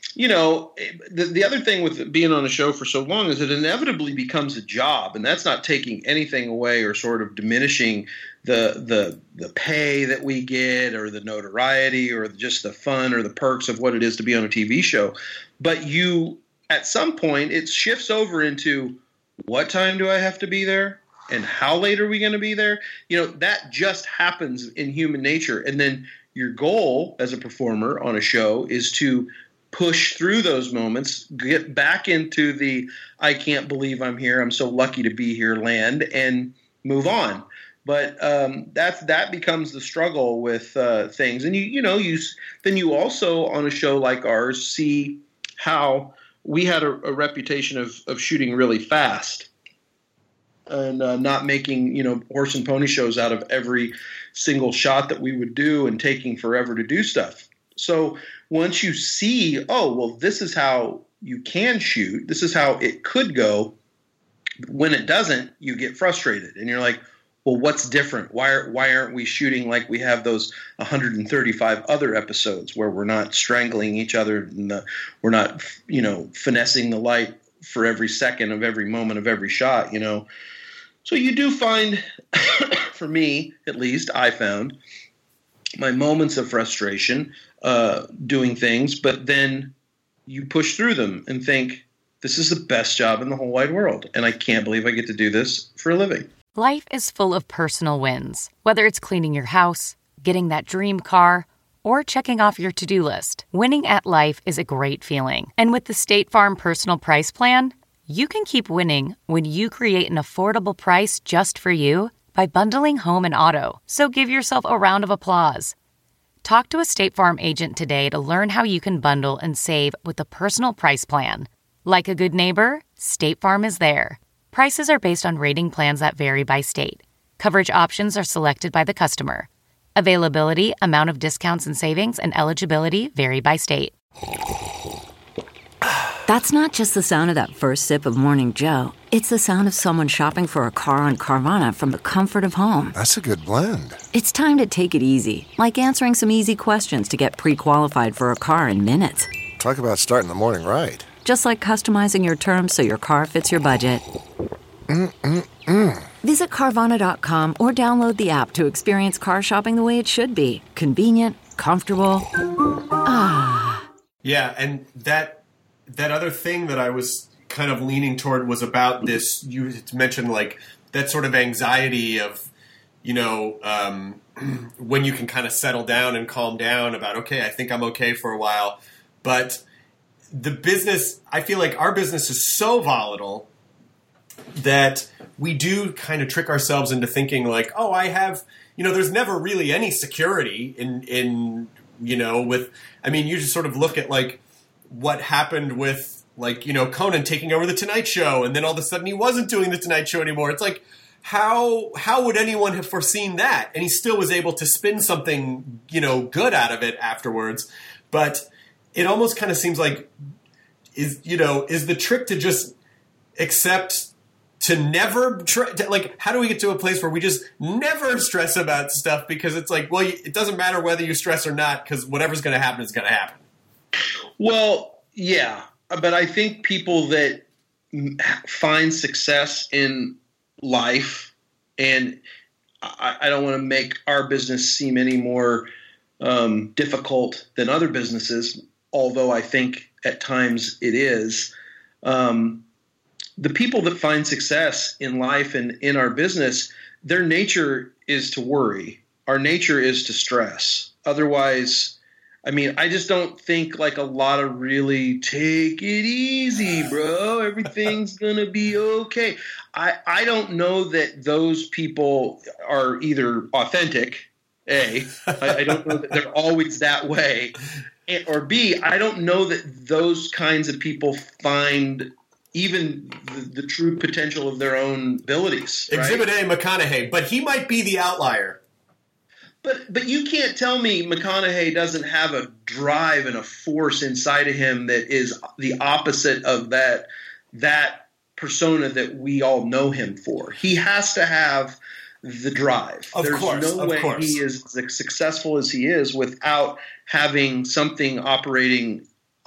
[SPEAKER 7] you know, the, the other thing with being on a show for so long is it inevitably becomes a job, and that's not taking anything away or sort of diminishing the the the pay that we get or the notoriety or just the fun or the perks of what it is to be on a T V show. But you, at some point, it shifts over into what time do I have to be there and how late are we going to be there? You know, that just happens in human nature. And then your goal as a performer on a show is to push through those moments, get back into the I can't believe I'm here, I'm so lucky to be here land, and move on. But um, that's that becomes the struggle with uh, things. And, you you know, you then you also on a show like ours see how we had a, a reputation of, of shooting really fast and uh, not making, you know, horse and pony shows out of every single shot that we would do and taking forever to do stuff. So once you see, oh, well, this is how you can shoot, this is how it could go, when it doesn't, you get frustrated. And you're like, well, what's different? Why, are, why aren't we shooting like we have those one hundred thirty-five other episodes where we're not strangling each other and the, we're not, you know, finessing the light for every second of every moment of every shot, you know? So you do find, for me at least, I found my moments of frustration uh, doing things, but then you push through them and think, this is the best job in the whole wide world, and I can't believe I get to do this for a living.
[SPEAKER 8] Life is full of personal wins, whether it's cleaning your house, getting that dream car, or checking off your to-do list. Winning at life is a great feeling. And with the State Farm Personal Price Plan, you can keep winning when you create an affordable price just for you by bundling home and auto. So give yourself a round of applause. Talk to a State Farm agent today to learn how you can bundle and save with the Personal Price Plan. Like a good neighbor, State Farm is there. Prices are based on rating plans that vary by state. Coverage options are selected by the customer. Availability, amount of discounts and savings, and eligibility vary by state.
[SPEAKER 9] That's not just the sound of that first sip of Morning Joe. It's the sound of someone shopping for a car on Carvana from the comfort of home.
[SPEAKER 10] That's a good blend.
[SPEAKER 9] It's time to take it easy, like answering some easy questions to get pre-qualified for a car in minutes.
[SPEAKER 10] Talk about starting the morning right.
[SPEAKER 9] Just like customizing your terms so your car fits your budget.
[SPEAKER 10] Mm-mm-mm.
[SPEAKER 9] Visit Carvana dot com or download the app to experience car shopping the way it should be. Convenient, comfortable. Ah.
[SPEAKER 5] Yeah, and that that other thing that I was kind of leaning toward was about this. You mentioned like that sort of anxiety of, you know, um, when you can kind of settle down and calm down about, okay, I think I'm okay for a while. But the business, I feel like our business is so volatile that we do kind of trick ourselves into thinking like, oh, I have, you know, there's never really any security in, in, you know, with, I mean, you just sort of look at like what happened with like, you know, Conan taking over the Tonight Show, and then all of a sudden he wasn't doing the Tonight Show anymore. It's like, how, how would anyone have foreseen that? And he still was able to spin something, you know, good out of it afterwards. But it almost kind of seems like, is, you know, is the trick to just accept, to never try, to, like, how do we get to a place where we just never stress about stuff? Because it's like, well, it doesn't matter whether you stress or not, because whatever's going to happen is going to happen.
[SPEAKER 7] Well, yeah, but I think people that find success in life, and I, I don't want to make our business seem any more um, difficult than other businesses, although I think at times it is. Um, the people that find success in life and in our business, their nature is to worry. Our nature is to stress. Otherwise, I mean, I just don't think like a lot of really take it easy, bro. Everything's going to be okay. I, I don't know that those people are either authentic, A. I, I don't know that they're always that way. And, or B, I don't know that those kinds of people find even the, the true potential of their own abilities. Right?
[SPEAKER 5] Exhibit A, McConaughey, but he might be the outlier.
[SPEAKER 7] But but you can't tell me McConaughey doesn't have a drive and a force inside of him that is the opposite of that that persona that we all know him for. He has to have the drive.
[SPEAKER 5] Of
[SPEAKER 7] There's
[SPEAKER 5] course,
[SPEAKER 7] no
[SPEAKER 5] of
[SPEAKER 7] way
[SPEAKER 5] course.
[SPEAKER 7] he is as successful as he is without having something operating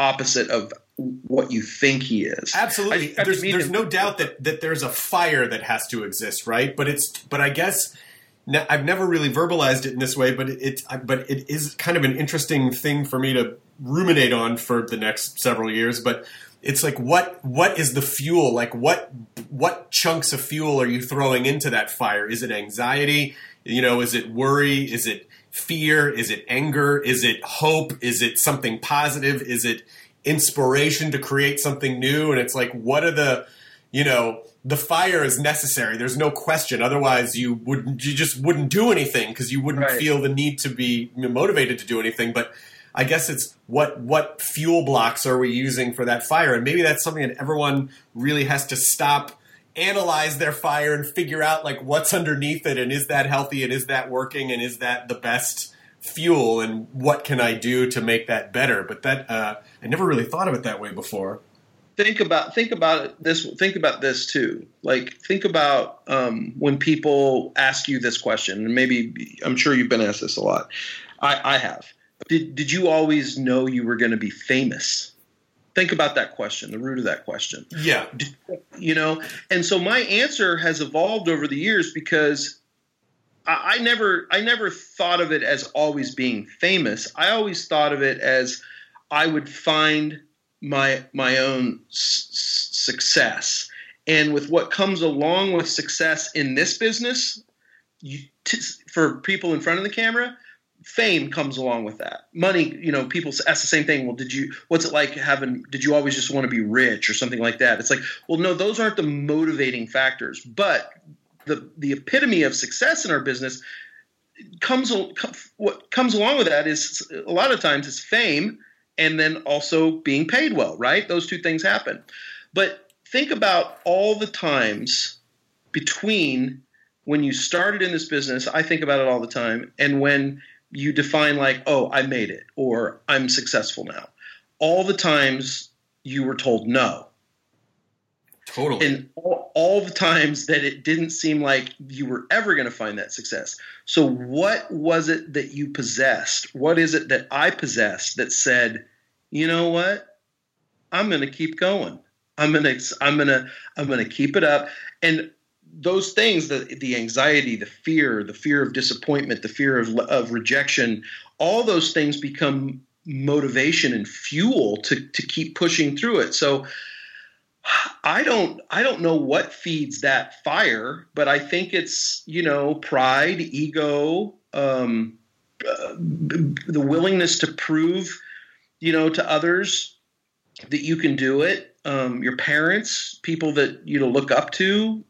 [SPEAKER 7] opposite of what you think he is.
[SPEAKER 5] Absolutely.
[SPEAKER 7] I, I
[SPEAKER 5] there's
[SPEAKER 7] mean,
[SPEAKER 5] there's no doubt that, that there's a fire that has to exist, right? But it's but I guess ne- I've never really verbalized it in this way, but it, it but it is kind of an interesting thing for me to ruminate on for the next several years. But it's like, what what is the fuel? Like, what what chunks of fuel are you throwing into that fire? Is it anxiety? You know, is it worry? Is it fear? Is it anger? Is it hope? Is it something positive? Is it inspiration to create something new? And it's like, what are the, you know, the fire is necessary. There's no question. Otherwise, you wouldn't, you just wouldn't do anything because you wouldn't
[SPEAKER 7] right.
[SPEAKER 5] feel the need to be motivated to do anything. But I guess it's what what fuel blocks are we using for that fire? And maybe that's something that everyone really has to stop, analyze their fire and figure out like what's underneath it, and is that healthy, and is that working, and is that the best fuel, and what can I do to make that better? But that uh, I never really thought of it that way before.
[SPEAKER 7] Think about think about this. Think about this too. Like think about um, when people ask you this question, and maybe I'm sure you've been asked this a lot. I, I have. Did did you always know you were going to be famous? Think about that question, the root of that question.
[SPEAKER 5] Yeah.
[SPEAKER 7] Did, you know, and so my answer has evolved over the years because I, I never I never thought of it as always being famous. I always thought of it as I would find my my own s- success. And with what comes along with success in this business, you, t- for people in front of the camera, fame comes along with that. Money, you know, people ask the same thing. Well, did you, what's it like having, did you always just want to be rich or something like that? It's like, well, no, those aren't the motivating factors. But the the epitome of success in our business comes, what comes along with that is a lot of times it's fame and then also being paid well, right? Those two things happen. But think about all the times between when you started in this business, I think about it all the time, and when you define like, oh, I made it, or I'm successful now. All the times you were told no.
[SPEAKER 5] Totally.
[SPEAKER 7] And all, all the times that it didn't seem like you were ever going to find that success. So what was it that you possessed? What is it that I possessed that said, you know what? I'm going to keep going. I'm going to, I'm going to, I'm going to keep it up. And those things, the the anxiety, the fear, the fear of disappointment, the fear of of rejection, all those things become motivation and fuel to to keep pushing through it. So I don't I don't know what feeds that fire, but I think it's, you know, pride, ego, um, uh, the willingness to prove, you know, to others that you can do it. Um, your parents, people that you know look up to.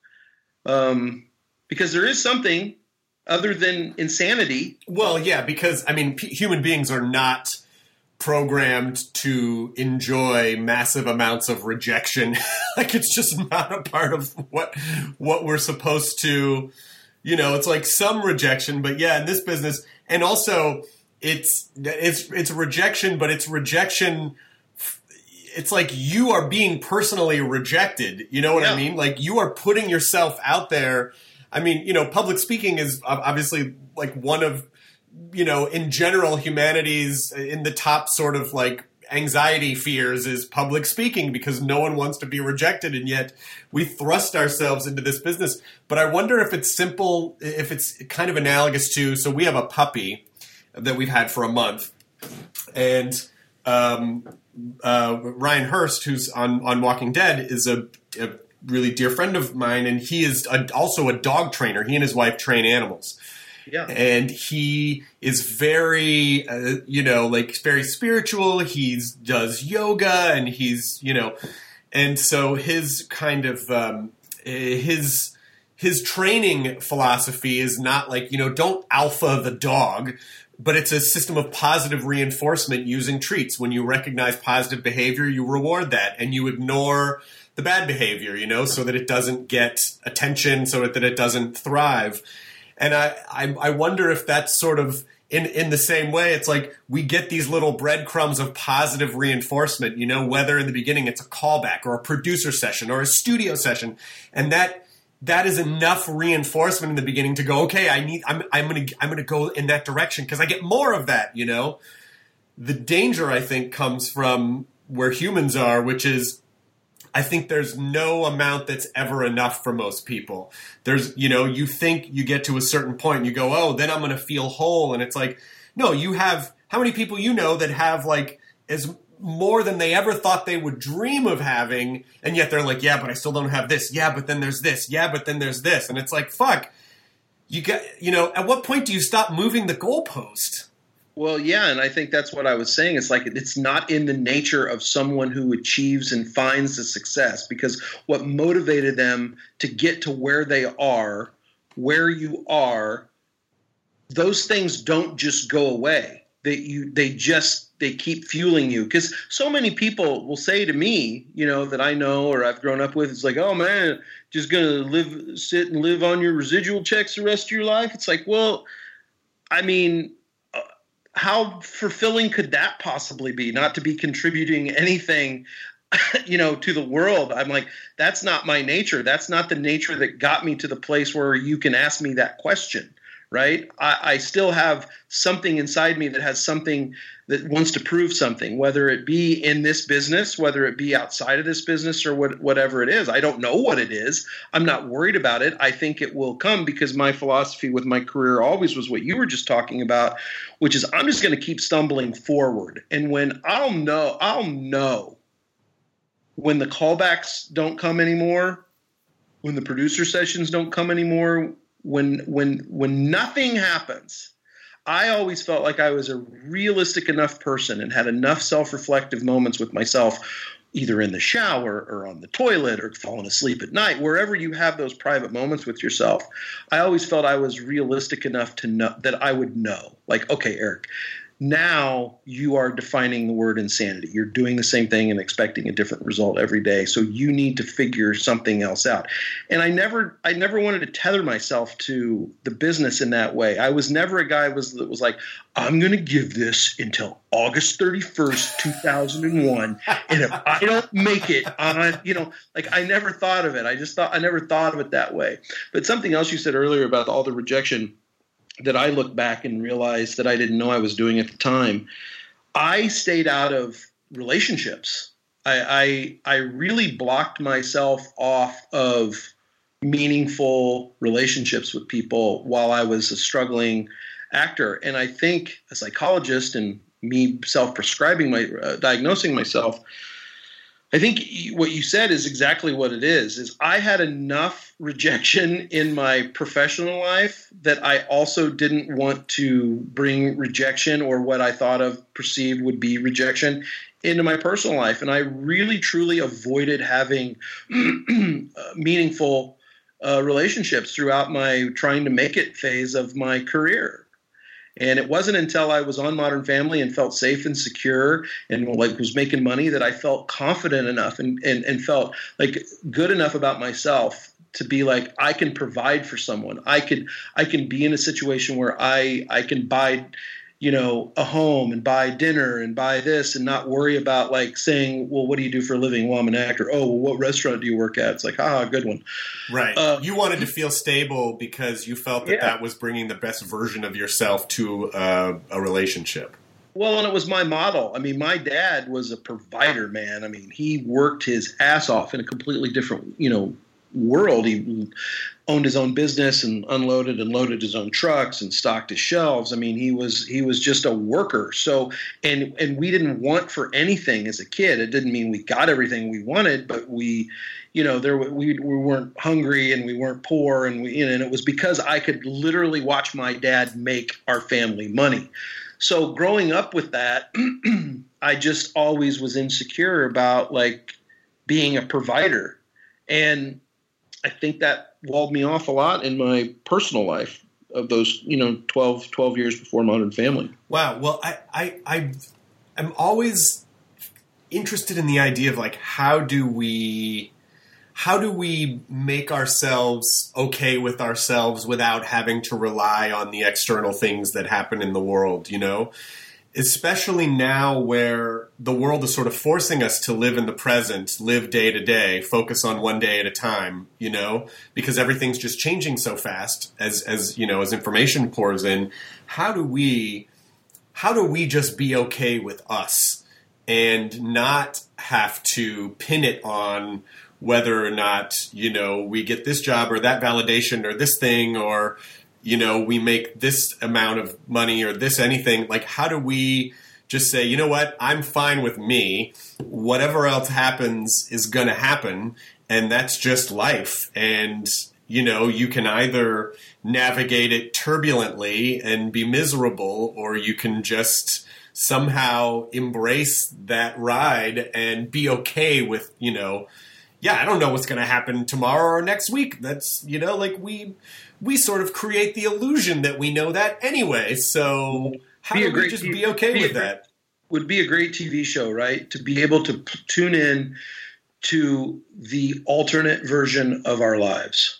[SPEAKER 7] Um, because there is something other than insanity.
[SPEAKER 5] Well, yeah, because I mean, p- human beings are not programmed to enjoy massive amounts of rejection. Like, it's just not a part of what what we're supposed to. You know, it's like some rejection, but yeah, in this business, and also it's it's it's rejection, but it's rejection. It's like you are being personally rejected. You know what yeah. I mean? Like you are putting yourself out there. I mean, you know, public speaking is obviously like one of, you know, in general, humanity's in the top sort of like anxiety fears is public speaking because no one wants to be rejected. And yet we thrust ourselves into this business. But I wonder if it's simple, if it's kind of analogous to, so we have a puppy that we've had for a month and, um, Uh, Ryan Hurst, who's on, on Walking Dead, is a, a really dear friend of mine, and he is a, also a dog trainer. He and his wife train animals.
[SPEAKER 7] Yeah.
[SPEAKER 5] And he is very, uh, you know, like very spiritual. He does yoga, and he's, you know, and so his kind of um, his his training philosophy is not like, you know, don't alpha the dog. But it's a system of positive reinforcement using treats. When you recognize positive behavior, you reward that, and you ignore the bad behavior, you know, so that it doesn't get attention, so that it doesn't thrive. And I, I, I wonder if that's sort of in, in the same way. It's like we get these little breadcrumbs of positive reinforcement, you know, whether in the beginning it's a callback or a producer session or a studio session, and that. That is enough reinforcement in the beginning to go, okay, I need, I'm, I'm going to, I'm going to go in that direction because I get more of that, you know? the danger, I think, comes from where humans are, which is, I think there's no amount that's ever enough for most people. There's, you know, you think you get to a certain point and you go, oh, then I'm going to feel whole. And it's like, no, you have, how many people you know that have like as more than they ever thought they would dream of having, and yet they're like, yeah, but I still don't have this. Yeah, but then there's this. Yeah, but then there's this. And it's like, fuck, you got, you know, at what point do you stop moving the goalpost?
[SPEAKER 7] Well, yeah, and I think that's what I was saying. It's like it's not in the nature of someone who achieves and finds the success, because what motivated them to get to where they are, where you are, those things don't just go away. They you they just they keep fueling you, because so many people will say to me, you know, that I know or I've grown up with, it's like, oh man, just gonna live, sit and live on your residual checks the rest of your life. It's like, well, I mean, how fulfilling could that possibly be, not to be contributing anything, you know, to the world? I'm like, that's not my nature. That's not the nature that got me to the place where you can ask me that question, right? I, I still have something inside me that has something that wants to prove something, whether it be in this business, whether it be outside of this business, or what, whatever it is. I don't know what it is. I'm not worried about it. I think it will come, because my philosophy with my career always was what you were just talking about, which is I'm just going to keep stumbling forward. And when I'll know, I'll know when the callbacks don't come anymore, when the producer sessions don't come anymore, when when when nothing happens. I always felt like I was a realistic enough person and had enough self-reflective moments with myself, either in the shower or on the toilet or falling asleep at night, wherever you have those private moments with yourself. I always felt I was realistic enough to know that I would know, like, okay, Eric, now you are defining the word insanity. You're doing the same thing and expecting a different result every day. So you need to figure something else out. And I never, I never wanted to tether myself to the business in that way. I was never a guy was that was like, I'm going to give this until August thirty-first, two thousand one. And if I don't make it on, you know, like I never thought of it. I just thought, I never thought of it that way. But something else you said earlier about all the rejection that I look back and realized that I didn't know I was doing at the time. I stayed out of relationships. I, I, I really blocked myself off of meaningful relationships with people while I was a struggling actor. And I think a psychologist and me self-prescribing my, uh, diagnosing myself, I think what you said is exactly what it is, is I had enough rejection in my professional life that I also didn't want to bring rejection, or what I thought of perceived would be rejection, into my personal life. And I really, truly avoided having meaningful uh, relationships throughout my trying to make it phase of my career. And it wasn't until I was on Modern Family and felt safe and secure and like was making money that I felt confident enough and, and, and felt like good enough about myself to be like, I can provide for someone. I could, I can be in a situation where I, I can buy, you know, a home and buy dinner and buy this and not worry about like saying, well, what do you do for a living? Well, I'm an actor. Oh, well, what restaurant do you work at? It's like, ah, good one.
[SPEAKER 5] Right. Uh, you wanted to feel stable because you felt that
[SPEAKER 7] yeah.
[SPEAKER 5] that was bringing the best version of yourself to uh, a relationship.
[SPEAKER 7] Well, and it was my model. I mean, my dad was a provider, man. I mean, he worked his ass off in a completely different, you know, world. He owned his own business and unloaded and loaded his own trucks and stocked his shelves. I mean, he was he was just a worker. So, and and we didn't want for anything as a kid. It didn't mean we got everything we wanted, but we, you know, there we we weren't hungry and we weren't poor, and we, you know, and it was because I could literally watch my dad make our family money. So growing up with that, I just always was insecure about like being a provider. And I think that walled me off a lot in my personal life of those, you know, twelve, twelve years before Modern Family.
[SPEAKER 5] Wow. Well, I, I, I am always interested in the idea of like, how do we, how do we make ourselves okay with ourselves without having to rely on the external things that happen in the world, you know? Especially now where the world is sort of forcing us to live in the present, live day to day, focus on one day at a time, you know, because everything's just changing so fast as, as, you know, as information pours in. How do we, how do we just be okay with us and not have to pin it on whether or not, you know, we get this job or that validation or this thing, or, you know, we make this amount of money or this anything. Like, how do we just say, you know what, I'm fine with me. Whatever else happens is going to happen, and that's just life. And, you know, you can either navigate it turbulently and be miserable, or you can just somehow embrace that ride and be okay with, you know, yeah, I don't know what's going to happen tomorrow or next week. That's, you know, like we we sort of create the illusion that we know that anyway. So how do we just be okay with that?
[SPEAKER 7] Would be a great T V show, right? To be able to p- tune in to the alternate version of our lives.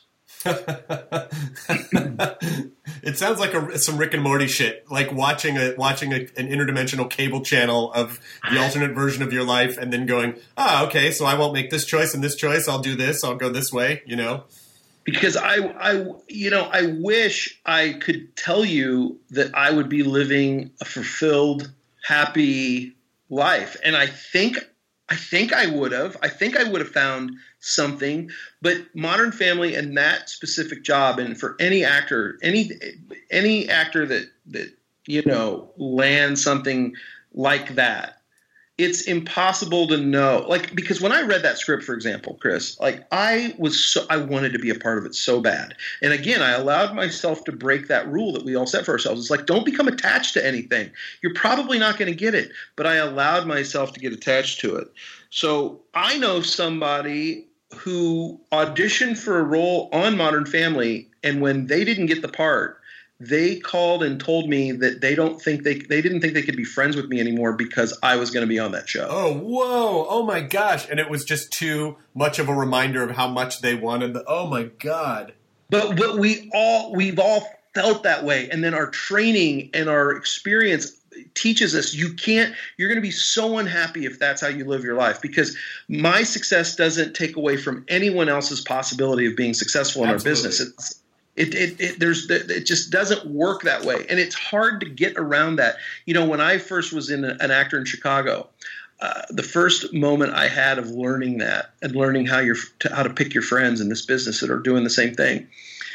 [SPEAKER 5] It sounds like a, some Rick and Morty shit, like watching a watching a, an interdimensional cable channel of the alternate version of your life, and then going, "Ah, oh, okay, so I won't make this choice and this choice. I'll do this. I'll go this way." You know,
[SPEAKER 7] because I, I, you know, I wish I could tell you that I would be living a fulfilled, happy life, and I think, I think I would have. I think I would have found something. But Modern Family and that specific job, and for any actor, any any actor that that you know lands something like that, it's impossible to know. Like, because when I read that script, for example, Chris, like I was so I wanted to be a part of it so bad. And again, I allowed myself to break that rule that we all set for ourselves. It's like, don't become attached to anything. You're probably not going to get it. But I allowed myself to get attached to it. So I know somebody who auditioned for a role on Modern Family, and when they didn't get the part, they called and told me that they don't think they they didn't think they could be friends with me anymore because I was going to be on that show.
[SPEAKER 5] Oh, whoa. Oh my gosh. And it was just too much of a reminder of how much they wanted the, oh my God.
[SPEAKER 7] But but we all we've all felt that way. And then our training and our experience teaches us you can't you're going to be so unhappy if that's how you live your life, because my success doesn't take away from anyone else's possibility of being successful in Absolutely. Our business. It's It, it, it, there's, it just doesn't work that way. And it's hard to get around that. You know, when I first was in a, an actor in Chicago, uh, the first moment I had of learning that and learning how you're, to, how to pick your friends in this business that are doing the same thing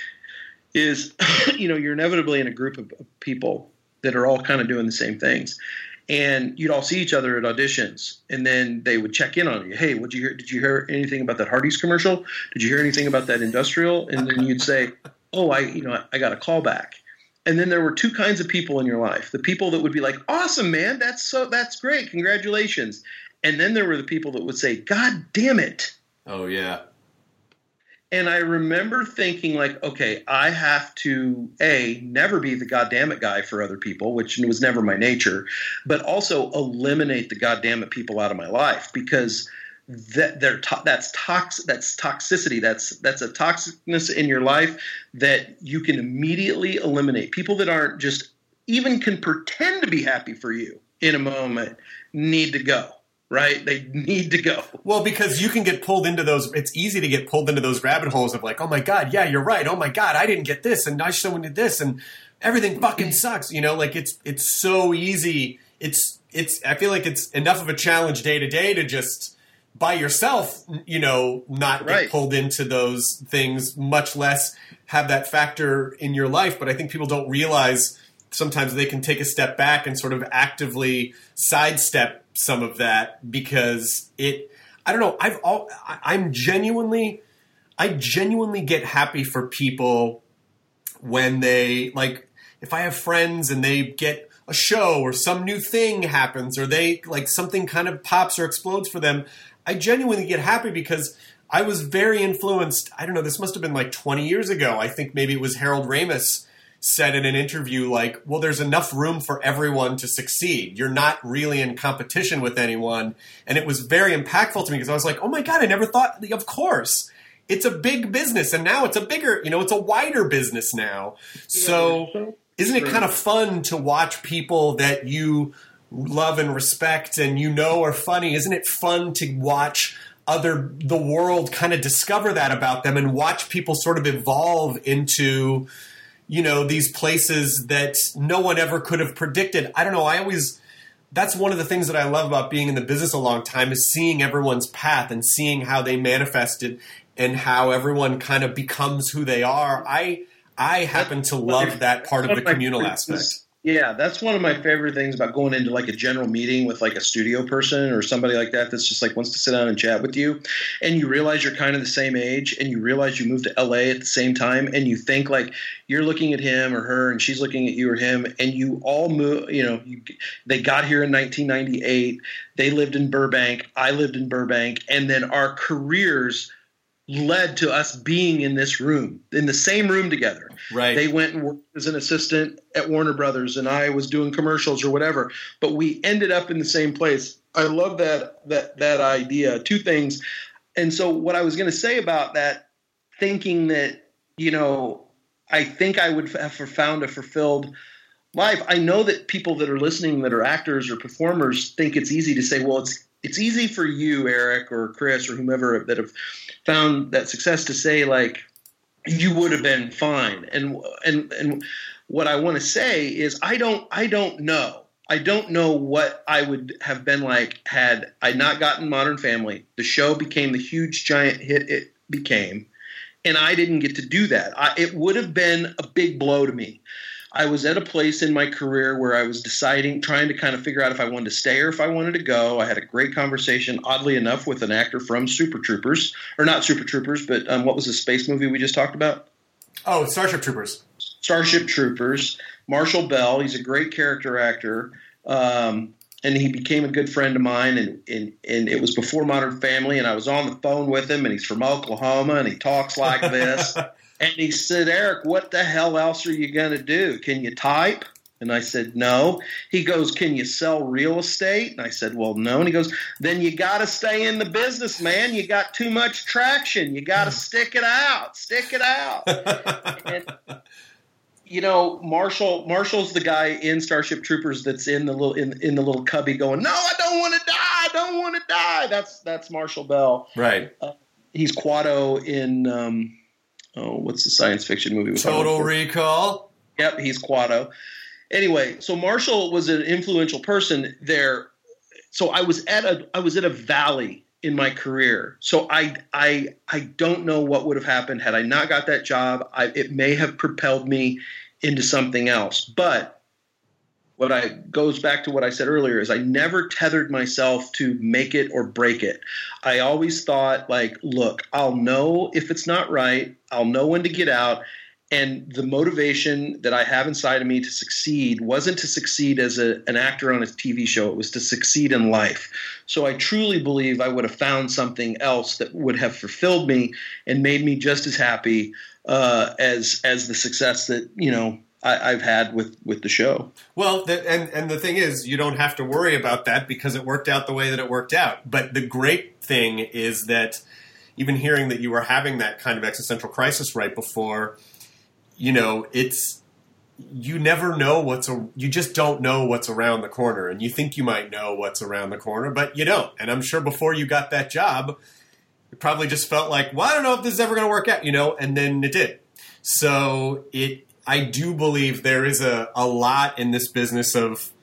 [SPEAKER 7] is, you know, you're inevitably in a group of, of people that are all kind of doing the same things. And you'd all see each other at auditions, and then they would check in on you. Hey, what'd you hear? Did you hear anything about that Hardee's commercial? Did you hear anything about that industrial? And then you'd say, oh, I, you know, I got a call back. And then there were two kinds of people in your life. The people that would be like, awesome, man, that's so, that's great. Congratulations. And then there were the people that would say, God damn it.
[SPEAKER 5] Oh, yeah.
[SPEAKER 7] And I remember thinking like, okay, I have to, A, never be the goddamn it guy for other people, which was never my nature, but also eliminate the goddamn it people out of my life, because that they're to- that's tox that's toxicity that's that's a toxicness in your life that you can immediately eliminate. People that aren't just even can pretend to be happy for you in a moment need to go, right? They need to go.
[SPEAKER 5] Well, because you can get pulled into those, it's easy to get pulled into those rabbit holes of like, oh my God, yeah, you're right. Oh my God, I didn't get this, and I someone did this, and everything fucking sucks. You know, like it's it's so easy. It's it's I feel like it's enough of a challenge day to day to just by yourself, you know, not get
[SPEAKER 7] right.
[SPEAKER 5] pulled into those things, much less have that factor in your life. But I think people don't realize sometimes they can take a step back and sort of actively sidestep some of that, because it, I don't know, I've all, I'm genuinely, I genuinely get happy for people when they, like, if I have friends and they get a show or some new thing happens or they, like, something kind of pops or explodes for them, I genuinely get happy because I was very influenced. I don't know, this must have been like twenty years ago. I think maybe it was Harold Ramis said in an interview like, well, there's enough room for everyone to succeed. You're not really in competition with anyone. And it was very impactful to me because I was like, oh my God, I never thought, of course. It's a big business, and now it's a bigger, you know, it's a wider business now. So isn't it kind of fun to watch people that you love and respect and you know are funny? Isn't it fun to watch other the world kind of discover that about them and watch people sort of evolve into, you know, these places that no one ever could have predicted. I don't know. I always, that's one of the things that I love about being in the business a long time is seeing everyone's path and seeing how they manifested and how everyone kind of becomes who they are. I, I happen to love that part of the communal aspect.
[SPEAKER 7] Yeah, that's one of my favorite things about going into like a general meeting with like a studio person or somebody like that that's just like wants to sit down and chat with you, and you realize you're kind of the same age, and you realize you moved to L A at the same time, and you think like you're looking at him or her and she's looking at you or him, and you all move, you know, you, they got here in nineteen ninety-eight, they lived in Burbank, I lived in Burbank, and then our careers led to us being in this room, in the same room together.
[SPEAKER 5] Right.
[SPEAKER 7] They went and worked as an assistant at Warner Brothers, and I was doing commercials or whatever, but we ended up in the same place. I love that that that idea. Two things. And so what I was going to say about that, thinking that, you know, I think I would have found a fulfilled life. I know that people that are listening that are actors or performers think it's easy to say, well, it's it's easy for you, Eric or Chris or whomever that have found that success to say like you would have been fine. And and and what I want to say is I don't I don't know. I don't know what I would have been like had I not gotten Modern Family. The show became the huge giant hit it became, and I didn't get to do that. I, it would have been a big blow to me. I was at a place in my career where I was deciding, trying to kind of figure out if I wanted to stay or if I wanted to go. I had a great conversation, oddly enough, with an actor from Super Troopers, or not Super Troopers, but um, what was the space movie we just talked about?
[SPEAKER 5] Oh, Starship Troopers.
[SPEAKER 7] Starship Troopers. Marshall Bell. He's a great character actor, um, and he became a good friend of mine. And, and and it was before Modern Family, and I was on the phone with him, and he's from Oklahoma, and he talks like this. And he said, Eric, what the hell else are you going to do? Can you type? And I said, no. He goes, can you sell real estate? And I said, well, no. And he goes, then you got to stay in the business, man. You got too much traction. You got to stick it out. Stick it out. And, you know, Marshall Marshall's the guy in Starship Troopers that's in the little in, in the little cubby going, no, I don't want to die. I don't want to die. That's that's Marshall Bell.
[SPEAKER 5] Right.
[SPEAKER 7] Uh, he's Quado in um, – Oh, what's the science fiction movie?
[SPEAKER 5] Total Recall.
[SPEAKER 7] Yep, he's Quado. Anyway, so Marshall was an influential person there. So I was at a I was at a valley in my career. So I I I don't know what would have happened had I not got that job. I, it may have propelled me into something else. But what I goes back to what I said earlier is I never tethered myself to make it or break it. I always thought like, look, I'll know if it's not right. I'll know when to get out. And the motivation that I have inside of me to succeed wasn't to succeed as a, an actor on a T V show. It was to succeed in life. So I truly believe I would have found something else that would have fulfilled me and made me just as happy uh, as as the success that, you know, I, I've had with, with the show.
[SPEAKER 5] Well, the, and, and the thing is, you don't have to worry about that because it worked out the way that it worked out. But the great thing is that even hearing that you were having that kind of existential crisis right before, you know, it's, you never know what's, a, you just don't know what's around the corner. And you think you might know what's around the corner, but you don't. And I'm sure before you got that job, it probably just felt like, well, I don't know if this is ever going to work out, you know, and then it did. So it, I do believe there is a, a lot in this business of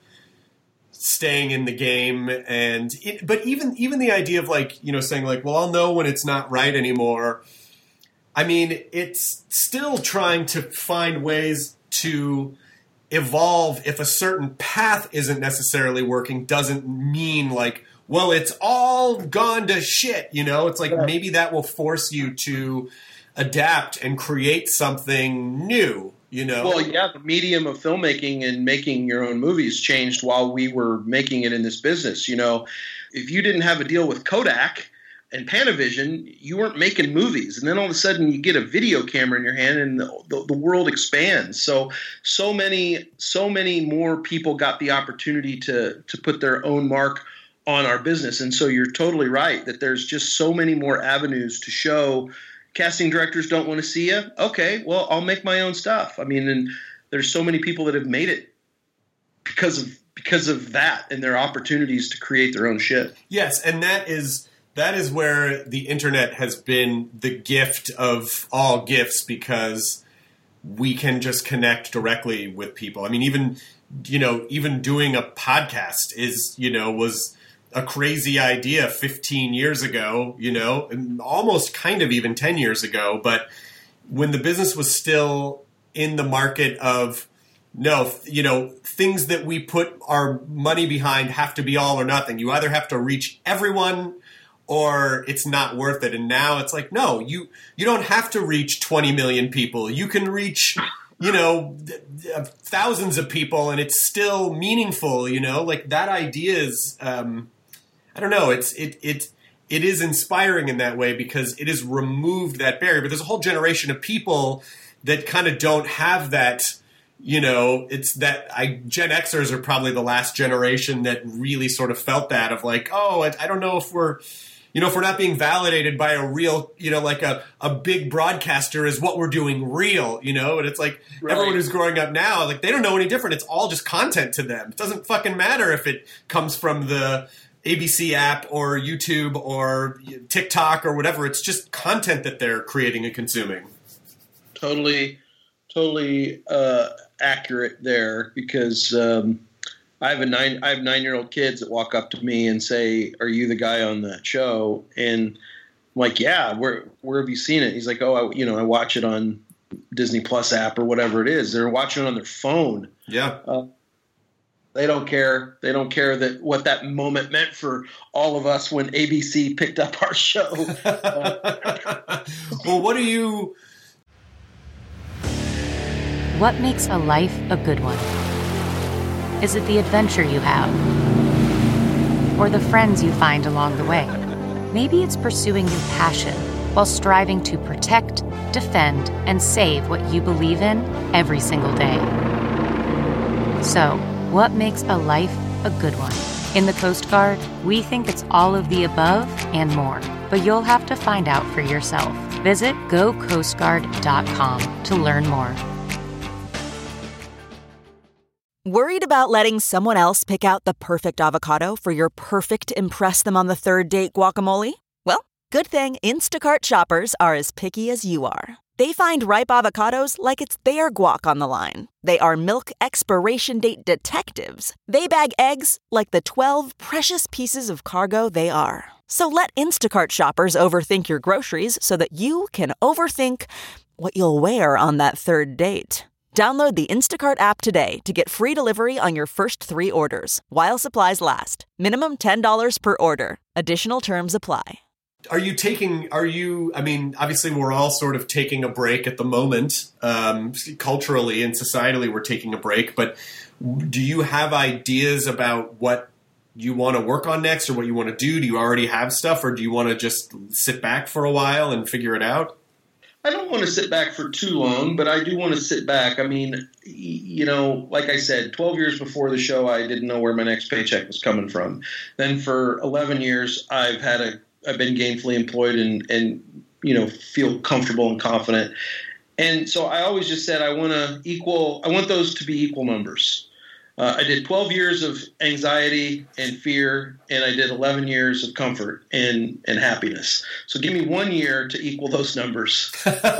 [SPEAKER 5] staying in the game. And it, but even even the idea of like, you know, saying like, well, I'll know when it's not right anymore. I mean, it's still trying to find ways to evolve. If a certain path isn't necessarily working, doesn't mean like, well, it's all gone to shit. You know, it's like maybe that will force you to adapt and create something new. You know?
[SPEAKER 7] Well, yeah, the medium of filmmaking and making your own movies changed while we were making it in this business. You know, if you didn't have a deal with Kodak and Panavision, you weren't making movies. And then all of a sudden you get a video camera in your hand and the, the, the world expands. So, so many, so many more people got the opportunity to, to put their own mark on our business. And so you're totally right that there's just so many more avenues to show. Casting directors don't want to see you. Okay, well, I'll make my own stuff. I mean, and there's so many people that have made it because of because of that and their opportunities to create their own shit.
[SPEAKER 5] Yes, and that is that is where the internet has been the gift of all gifts, because we can just connect directly with people. I mean, even, you know, even doing a podcast is, you know, was a crazy idea fifteen years ago, you know, and almost kind of even ten years ago. But when the business was still in the market of, no, you know, things that we put our money behind have to be all or nothing. You either have to reach everyone or it's not worth it. And now it's like, no, you you don't have to reach twenty million people. You can reach, you know, thousands of people and it's still meaningful, you know? Like that idea is, um, I don't know, it's it it it is inspiring in that way because it has removed that barrier. But there's a whole generation of people that kind of don't have that, you know, it's that I Gen Xers are probably the last generation that really sort of felt that of like, oh, I, I don't know if we're, you know, if we're not being validated by a real, you know, like a, a big broadcaster is what we're doing real, you know? And it's like right. Everyone who's growing up now, like they don't know any different. It's all just content to them. It doesn't fucking matter if it comes from the A B C app or YouTube or TikTok or whatever. It's just content that they're creating and consuming.
[SPEAKER 7] Totally, totally uh, accurate there because um, I have a nine I have nine-year-old kids that walk up to me and say, "Are you the guy on that show?" And I'm like, "Yeah, where where have you seen it?" He's like, "Oh, I, you know, I watch it on Disney Plus app or whatever it is." They're watching it on their phone.
[SPEAKER 5] Yeah. Uh,
[SPEAKER 7] they don't care. They don't care that what that moment meant for all of us when A B C picked up our show. uh,
[SPEAKER 5] well, what do you?
[SPEAKER 8] What makes a life a good one? Is it the adventure you have? Or the friends you find along the way? Maybe it's pursuing your passion while striving to protect, defend, and save what you believe in every single day. So, what makes a life a good one? In the Coast Guard, we think it's all of the above and more, but you'll have to find out for yourself. Visit go coast guard dot com to learn more.
[SPEAKER 11] Worried about letting someone else pick out the perfect avocado for your perfect impress them on the third date guacamole? Well, good thing Instacart shoppers are as picky as you are. They find ripe avocados like it's their guac on the line. They are milk expiration date detectives. They bag eggs like the twelve precious pieces of cargo they are. So let Instacart shoppers overthink your groceries so that you can overthink what you'll wear on that third date. Download the Instacart app today to get free delivery on your first three orders, while supplies last. Minimum ten dollars per order. Additional terms apply.
[SPEAKER 5] Are you taking, are you, I mean, obviously we're all sort of taking a break at the moment. Um, culturally and societally we're taking a break, but do you have ideas about what you want to work on next or what you want to do? Do you already have stuff or do you want to just sit back for a while and figure it out?
[SPEAKER 7] I don't want to sit back for too long, but I do want to sit back. I mean, you know, like I said, twelve years before the show, I didn't know where my next paycheck was coming from. Then for eleven years, I've had a, I've been gainfully employed and, and, you know, feel comfortable and confident. And so I always just said, I want to equal, I want those to be equal numbers. Uh, I did twelve years of anxiety and fear, and I did eleven years of comfort and, and happiness. So give me one year to equal those numbers,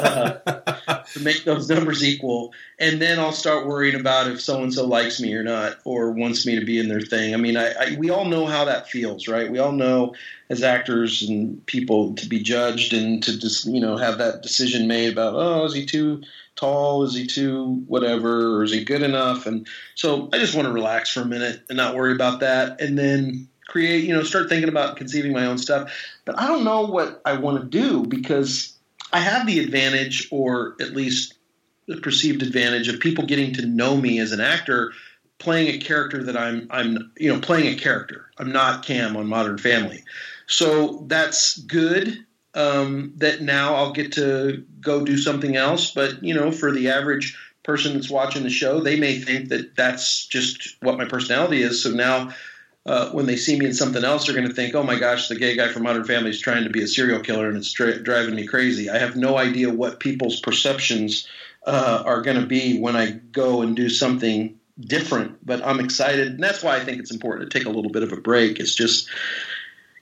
[SPEAKER 7] uh, to make those numbers equal, and then I'll start worrying about if so-and-so likes me or not or wants me to be in their thing. I mean, I, I we all know how that feels, right? We all know as actors and people to be judged and to just, you know, have that decision made about, oh, is he too tall? Is he too whatever? Or is he good enough? And so I just want to relax for a minute and not worry about that. And then create, you know, start thinking about conceiving my own stuff. But I don't know what I want to do because I have the advantage, or at least the perceived advantage, of people getting to know me as an actor, playing a character that I'm, I'm, you know, playing a character. I'm not Cam on Modern Family. So that's good. Um, that now I'll get to go do something else. But, you know, for the average person that's watching the show, they may think that that's just what my personality is. So now uh, when they see me in something else, they're going to think, oh, my gosh, the gay guy from Modern Family is trying to be a serial killer and it's dri- driving me crazy. I have no idea what people's perceptions uh, are going to be when I go and do something different. But I'm excited. And that's why I think it's important to take a little bit of a break. It's just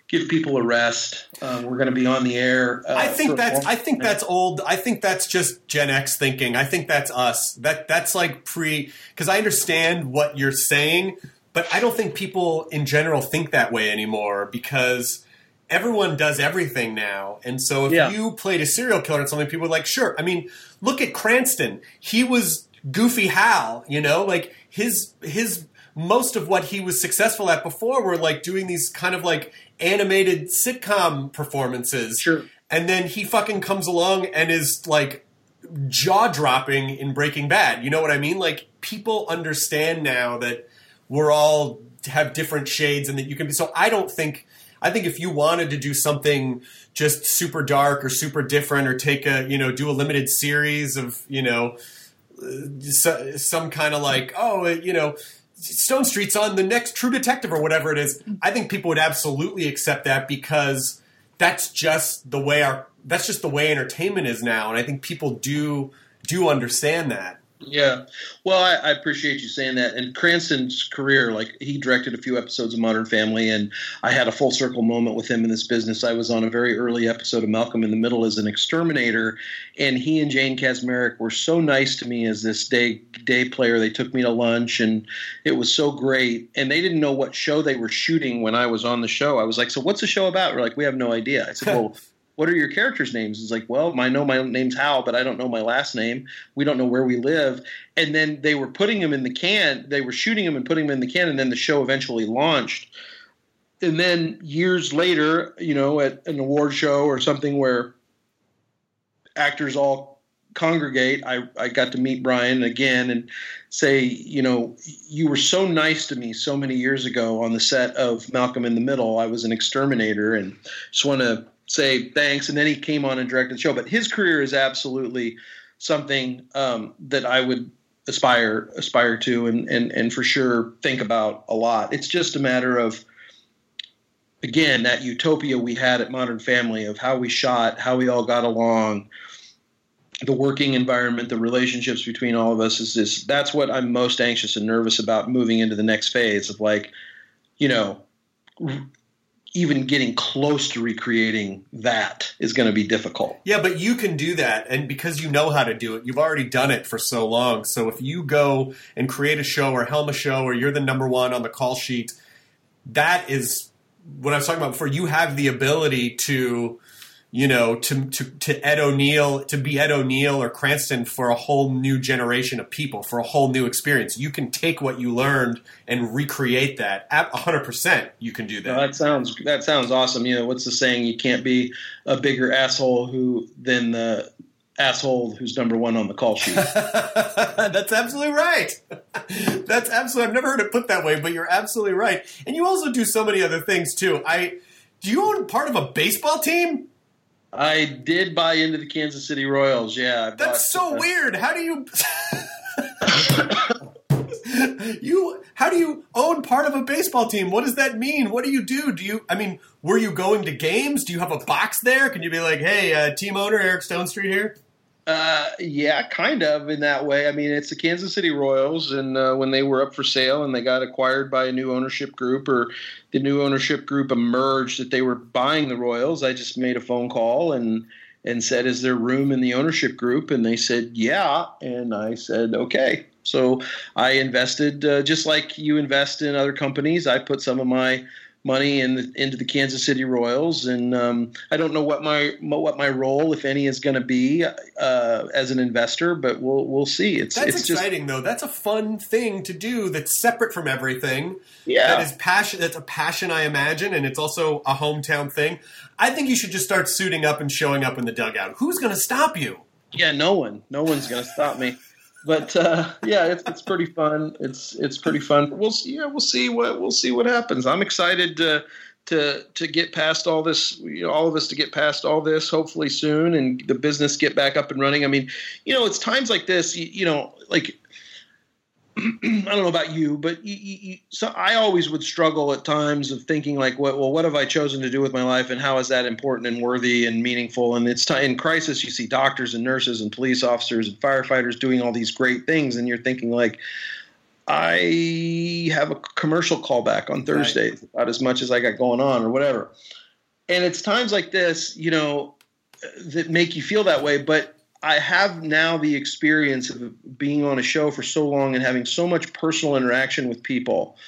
[SPEAKER 7] give people a rest. Um, we're going to be on the air. Uh,
[SPEAKER 5] I think that's I think that's old. I think that's just Gen X thinking. I think that's us. That that's like pre because I understand what you're saying, but I don't think people in general think that way anymore because everyone does everything now. And so if yeah. you played a serial killer and something, people are like, sure. I mean, look at Cranston. He was Goofy Hal, you know, like his his most of what he was successful at before were like doing these kind of like animated sitcom performances.
[SPEAKER 7] Sure.
[SPEAKER 5] And then he fucking comes along and is like jaw dropping in Breaking Bad. You know what I mean? Like people understand now that we're all have different shades and that you can be. So I don't think, I think if you wanted to do something just super dark or super different or take a, you know, do a limited series of, you know, uh, some kind of like, oh, you know, Stone Street's on the next True Detective or whatever it is, I think people would absolutely accept that because that's just the way our that's just the way entertainment is now, and I think people do do understand that.
[SPEAKER 7] Yeah. Well, I, I appreciate you saying that. And Cranston's career, like he directed a few episodes of Modern Family, and I had a full circle moment with him in this business. I was on a very early episode of Malcolm in the Middle as an exterminator, and he and Jane Kasmerick were so nice to me as this day day player. They took me to lunch, and it was so great. And they didn't know what show they were shooting when I was on the show. I was like, so what's the show about? We're like, we have no idea. I said, well, what are your characters' names? It's like, well, I know my name's Hal, but I don't know my last name. We don't know where we live. And then they were putting him in the can. They were shooting him and putting him in the can, and then the show eventually launched. And then years later, you know, at an award show or something where actors all congregate, I, I got to meet Brian again and say, you know, you were so nice to me so many years ago on the set of Malcolm in the Middle. I was an exterminator, and just want to say thanks. And then he came on and directed the show. But his career is absolutely something um, that I would aspire aspire to and, and, and for sure think about a lot. It's just a matter of, again, that utopia we had at Modern Family of how we shot, how we all got along, the working environment, the relationships between all of us is this. That's what I'm most anxious and nervous about moving into the next phase of, like, you know, even getting close to recreating that is going to be difficult.
[SPEAKER 5] Yeah, but you can do that. And because you know how to do it, you've already done it for so long. So if you go and create a show or helm a show or you're the number one on the call sheet, that is what I was talking about before. You have the ability to, you know, to, to, to Ed O'Neill, to be Ed O'Neill or Cranston for a whole new generation of people, for a whole new experience. You can take what you learned and recreate that. At one hundred percent you can do that.
[SPEAKER 7] Well, that sounds that sounds awesome. You know, what's the saying? You can't be a bigger asshole who than the asshole who's number one on the call sheet.
[SPEAKER 5] That's absolutely right. That's absolutely, I've never heard it put that way, but you're absolutely right. And you also do so many other things too. I do you own part of a baseball team?
[SPEAKER 7] I did buy into the Kansas City Royals, yeah. I
[SPEAKER 5] That's so uh, weird. How do you you how do you own part of a baseball team? What does that mean? What do you do? Do you I mean, were you going to games? Do you have a box there? Can you be like, hey, uh, team owner Eric Stone Street here?
[SPEAKER 7] Uh, yeah, kind of in that way. I mean, it's the Kansas City Royals, and uh, when they were up for sale and they got acquired by a new ownership group, or the new ownership group emerged that they were buying the Royals, I just made a phone call and and said, is there room in the ownership group? And they said, yeah. And I said, okay. So I invested, uh, just like you invest in other companies. I put some of my money in the, into the Kansas City Royals, and um, I don't know what my what my role, if any, is going to be uh, as an investor, but we'll we'll see. It's
[SPEAKER 5] that's
[SPEAKER 7] it's
[SPEAKER 5] exciting
[SPEAKER 7] just,
[SPEAKER 5] though. That's a fun thing to do. That's separate from everything.
[SPEAKER 7] Yeah,
[SPEAKER 5] that is passion. That's a passion, I imagine, and it's also a hometown thing. I think you should just start suiting up and showing up in the dugout. Who's going to stop you?
[SPEAKER 7] Yeah, no one. No one's going to stop me. But uh, yeah, it's it's pretty fun. It's it's pretty fun. We'll see. Yeah, we'll see what we'll see what happens. I'm excited to to to get past all this. You know, all of us to get past all this. Hopefully soon, and the business get back up and running. I mean, you know, it's times like this. You, you know, like I don't know about you, but you, you, so I always would struggle at times of thinking like, what, well, what have I chosen to do with my life, and how is that important and worthy and meaningful? And it's t- in crisis, you see doctors and nurses and police officers and firefighters doing all these great things, and you're thinking like, I have a commercial callback on Thursday, right, about as much as I got going on or whatever. And it's times like this, you know, that make you feel that way. But I have now the experience of being on a show for so long and having so much personal interaction with people,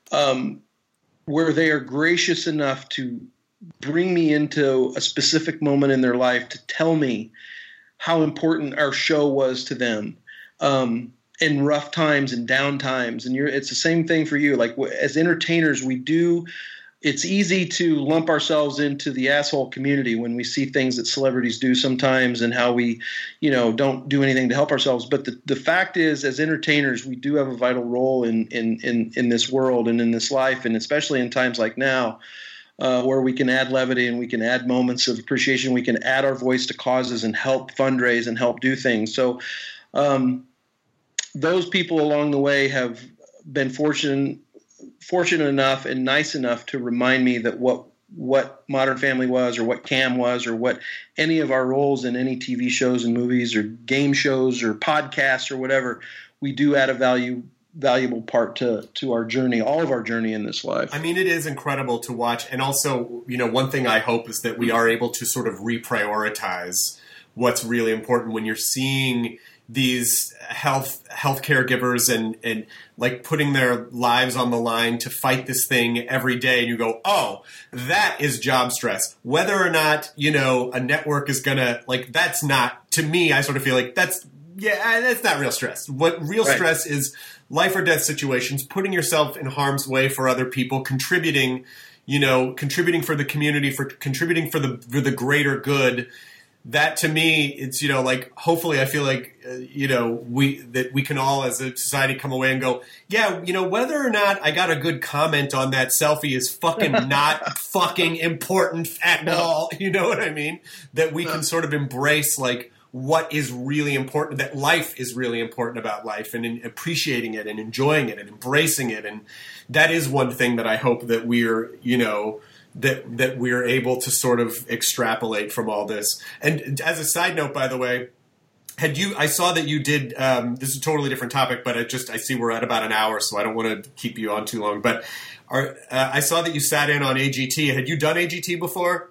[SPEAKER 7] um, where they are gracious enough to bring me into a specific moment in their life to tell me how important our show was to them, um, in rough times and down times. And you're, it's the same thing for you. Like, as entertainers, we do, it's easy to lump ourselves into the asshole community when we see things that celebrities do sometimes and how we, you know, don't do anything to help ourselves. But the, the fact is, as entertainers, we do have a vital role in, in, in, in this world and in this life. And especially in times like now, Uh, where we can add levity and we can add moments of appreciation. We can add our voice to causes and help fundraise and help do things. So um, those people along the way have been fortunate, fortunate enough and nice enough to remind me that what what Modern Family was, or what Cam was, or what any of our roles in any T V shows and movies or game shows or podcasts or whatever, we do add a value valuable part to to our journey, all of our journey in this life.
[SPEAKER 5] I mean, it is incredible to watch. And also, you know, one thing I hope is that we are able to sort of reprioritize what's really important when you're seeing these health health caregivers and, and like putting their lives on the line to fight this thing every day. And you go, oh, that is job stress. Whether or not, you know, a network is going to, like, that's not, to me, I sort of feel like that's, yeah, that's not real stress. What real
[SPEAKER 7] Right.
[SPEAKER 5] stress is life or death situations, putting yourself in harm's way for other people, contributing, you know, contributing for the community, for contributing for the for the greater good. That to me, it's, you know, like, hopefully I feel like, uh, you know, we that we can all as a society come away and go, yeah, you know, whether or not I got a good comment on that selfie is fucking not fucking important at
[SPEAKER 7] No.
[SPEAKER 5] all. You know what I mean? That we can sort of embrace, like, what is really important, that life is really important about life, and in appreciating it and enjoying it and embracing it. And that is one thing that I hope that we're, you know, that that we're able to sort of extrapolate from all this. And as a side note, by the way, had you, I saw that you did, um, this is a totally different topic, but I just, I see we're at about an hour, so I don't want to keep you on too long. But are, uh, I saw that you sat in on A G T. Had you done A G T before?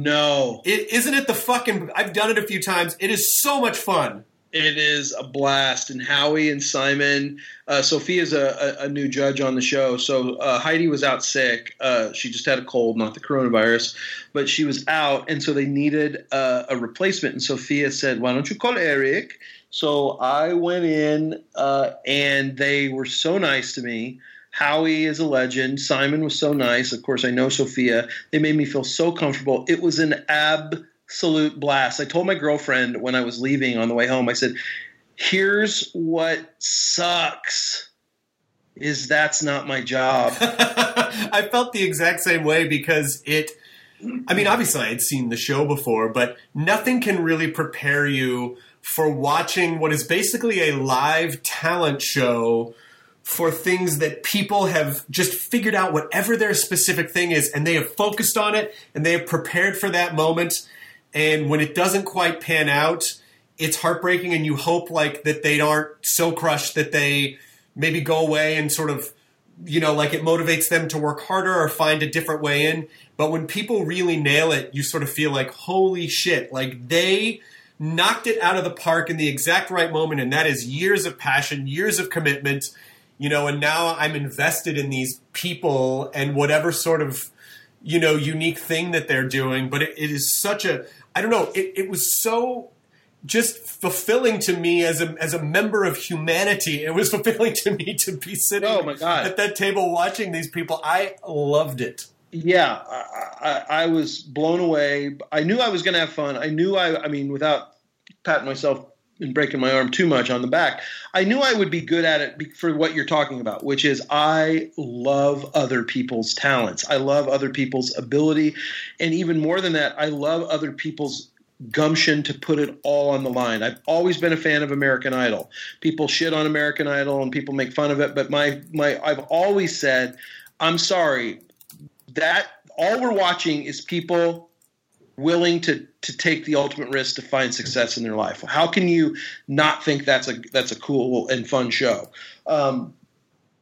[SPEAKER 7] No.
[SPEAKER 5] It, isn't it the fucking... I've done it a few times. It is so much fun.
[SPEAKER 7] It is a blast. And Howie and Simon, uh, Sophia's a, a, a new judge on the show. So uh, Heidi was out sick. Uh, she just had a cold, not the coronavirus, but she was out. And so they needed uh, a replacement. And Sophia said, why don't you call Eric? So I went in uh, and they were so nice to me. Howie is a legend. Simon was so nice. Of course, I know Sophia. They made me feel so comfortable. It was an absolute blast. I told my girlfriend when I was leaving on the way home, I said, here's what sucks is that's not my job.
[SPEAKER 5] I felt the exact same way because it, I mean, obviously I had seen the show before, but nothing can really prepare you for watching what is basically a live talent show for things that people have just figured out whatever their specific thing is, and they have focused on it, and they have prepared for that moment. And when it doesn't quite pan out, it's heartbreaking, and you hope like that they aren't so crushed that they maybe go away and sort of, you know, like it motivates them to work harder or find a different way in. But when people really nail it, you sort of feel like, holy shit, like they knocked it out of the park in the exact right moment, and that is years of passion, years of commitment. You know, and now I'm invested in these people and whatever sort of, you know, unique thing that they're doing. But it, it is such a, I don't know, it, it was so just fulfilling to me as a as a member of humanity. It was fulfilling to me to be sitting
[SPEAKER 7] Oh, my God.
[SPEAKER 5] at that table watching these people. I loved it.
[SPEAKER 7] Yeah, I, I, I was blown away. I knew I was going to have fun. I knew I, I mean, without patting myself and breaking my arm too much on the back, I knew I would be good at it for what you're talking about, which is I love other people's talents. I love other people's ability. And even more than that, I love other people's gumption to put it all on the line. I've always been a fan of American Idol. People shit on American Idol and people make fun of it. But my, my, I've always said, I'm sorry, that all we're watching is people willing to to take the ultimate risk to find success in their life. How can you not think that's a that's a cool and fun show? Um,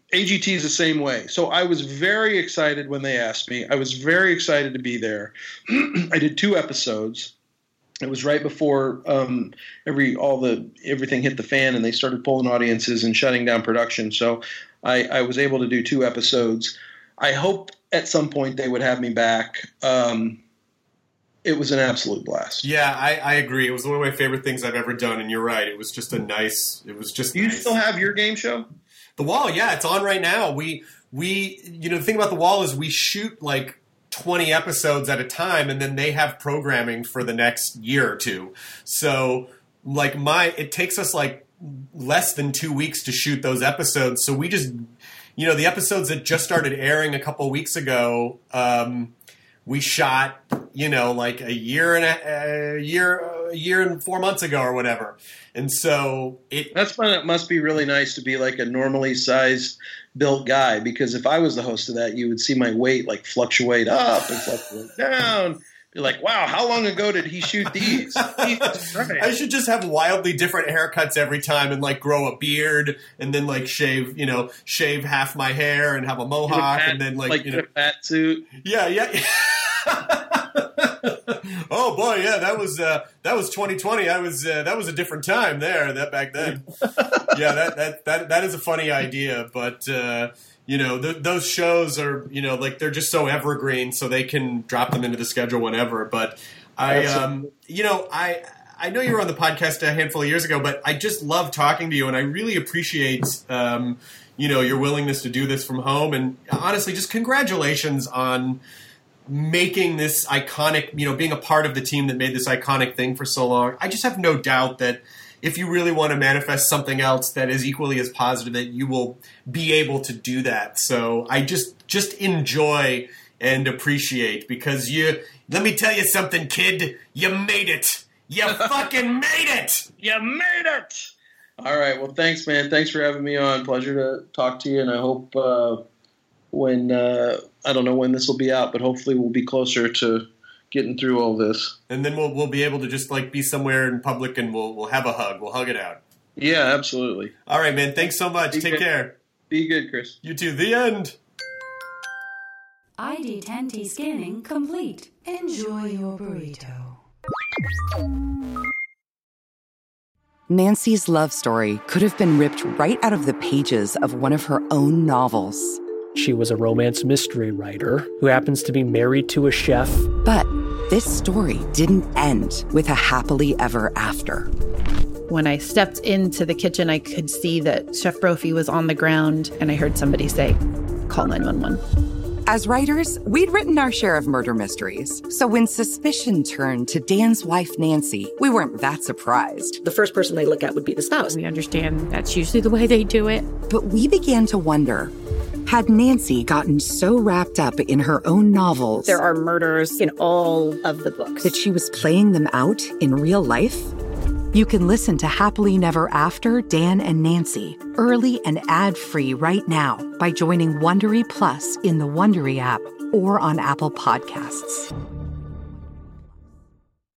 [SPEAKER 7] A G T is the same way. So I was very excited when they asked me. I was very excited to be there. I did two episodes. It was right before um, every all the everything hit the fan, and they started pulling audiences and shutting down production. So I, I was able to do two episodes. I hope at some point they would have me back. Um, it was an absolute blast.
[SPEAKER 5] Yeah, I, I agree. It was one of my favorite things I've ever done, and you're right. It was just a nice. It was just.
[SPEAKER 7] Do you
[SPEAKER 5] nice.
[SPEAKER 7] still have your game show?
[SPEAKER 5] The Wall, yeah, it's on right now. We we you know the thing about The Wall is we shoot like twenty episodes at a time, and then they have programming for the next year or two. So like my it takes us like less than two weeks to shoot those episodes. So we just you know the episodes that just started airing a couple weeks ago, um, we shot you know like a year and a, a year a year and four months ago or whatever. And so it
[SPEAKER 7] that's why it must be really nice to be like a normally sized built guy, because if I was the host of that, you would see my weight like fluctuate up and fluctuate down. You're like, wow, how long ago did he shoot these?
[SPEAKER 5] I should just have wildly different haircuts every time and like grow a beard and then like shave, you know, shave half my hair and have a mohawk
[SPEAKER 7] fat,
[SPEAKER 5] and then like,
[SPEAKER 7] like
[SPEAKER 5] you know,
[SPEAKER 7] a fat suit.
[SPEAKER 5] Yeah, yeah. Oh boy, yeah, that was uh, that was twenty twenty. I was uh, that was a different time there. That back then, yeah, that that that that is a funny idea, but uh, you know, th- those shows are you know like they're just so evergreen, so they can drop them into the schedule whenever. But I, um, you know, I I know you were on the podcast a handful of years ago, but I just love talking to you, and I really appreciate um, you know your willingness to do this from home. And honestly, just congratulations on making this iconic, you know, being a part of the team that made this iconic thing for so long. I just have no doubt that if you really want to manifest something else that is equally as positive, that you will be able to do that. So I just just enjoy and appreciate, because you, let me tell you something, kid, you made it. You fucking made it.
[SPEAKER 7] You made it. All right. Well, thanks, man. Thanks for having me on. Pleasure to talk to you. And I hope uh, when, uh, I don't know when this will be out, but hopefully we'll be closer to getting through all this.
[SPEAKER 5] And then we'll we'll be able to just like be somewhere in public and we'll we'll have a hug. We'll hug it out.
[SPEAKER 7] Yeah, absolutely.
[SPEAKER 5] All right, man. Thanks so much.
[SPEAKER 7] Be
[SPEAKER 5] Take
[SPEAKER 7] good.
[SPEAKER 5] care.
[SPEAKER 7] Be good, Chris.
[SPEAKER 5] You too. The end.
[SPEAKER 6] I D ten T scanning complete. Enjoy your burrito.
[SPEAKER 12] Nancy's love story could have been ripped right out of the pages of one of her own novels.
[SPEAKER 13] She was a romance mystery writer who happens to be married to a chef.
[SPEAKER 12] But this story didn't end with a happily ever after.
[SPEAKER 14] When I stepped into the kitchen, I could see that Chef Brophy was on the ground, and I heard somebody say, call nine one one.
[SPEAKER 12] As writers, we'd written our share of murder mysteries. So when suspicion turned to Dan's wife, Nancy, we weren't that surprised.
[SPEAKER 15] The first person they look at would be the spouse.
[SPEAKER 14] We understand that's usually the way they do it.
[SPEAKER 12] But we began to wonder, had Nancy gotten so wrapped up in her own novels...
[SPEAKER 15] There are murders in all of the books.
[SPEAKER 12] ...that she was playing them out in real life? You can listen to Happily Never After, Dan and Nancy, early and ad-free right now by joining Wondery Plus in the Wondery app or on Apple Podcasts.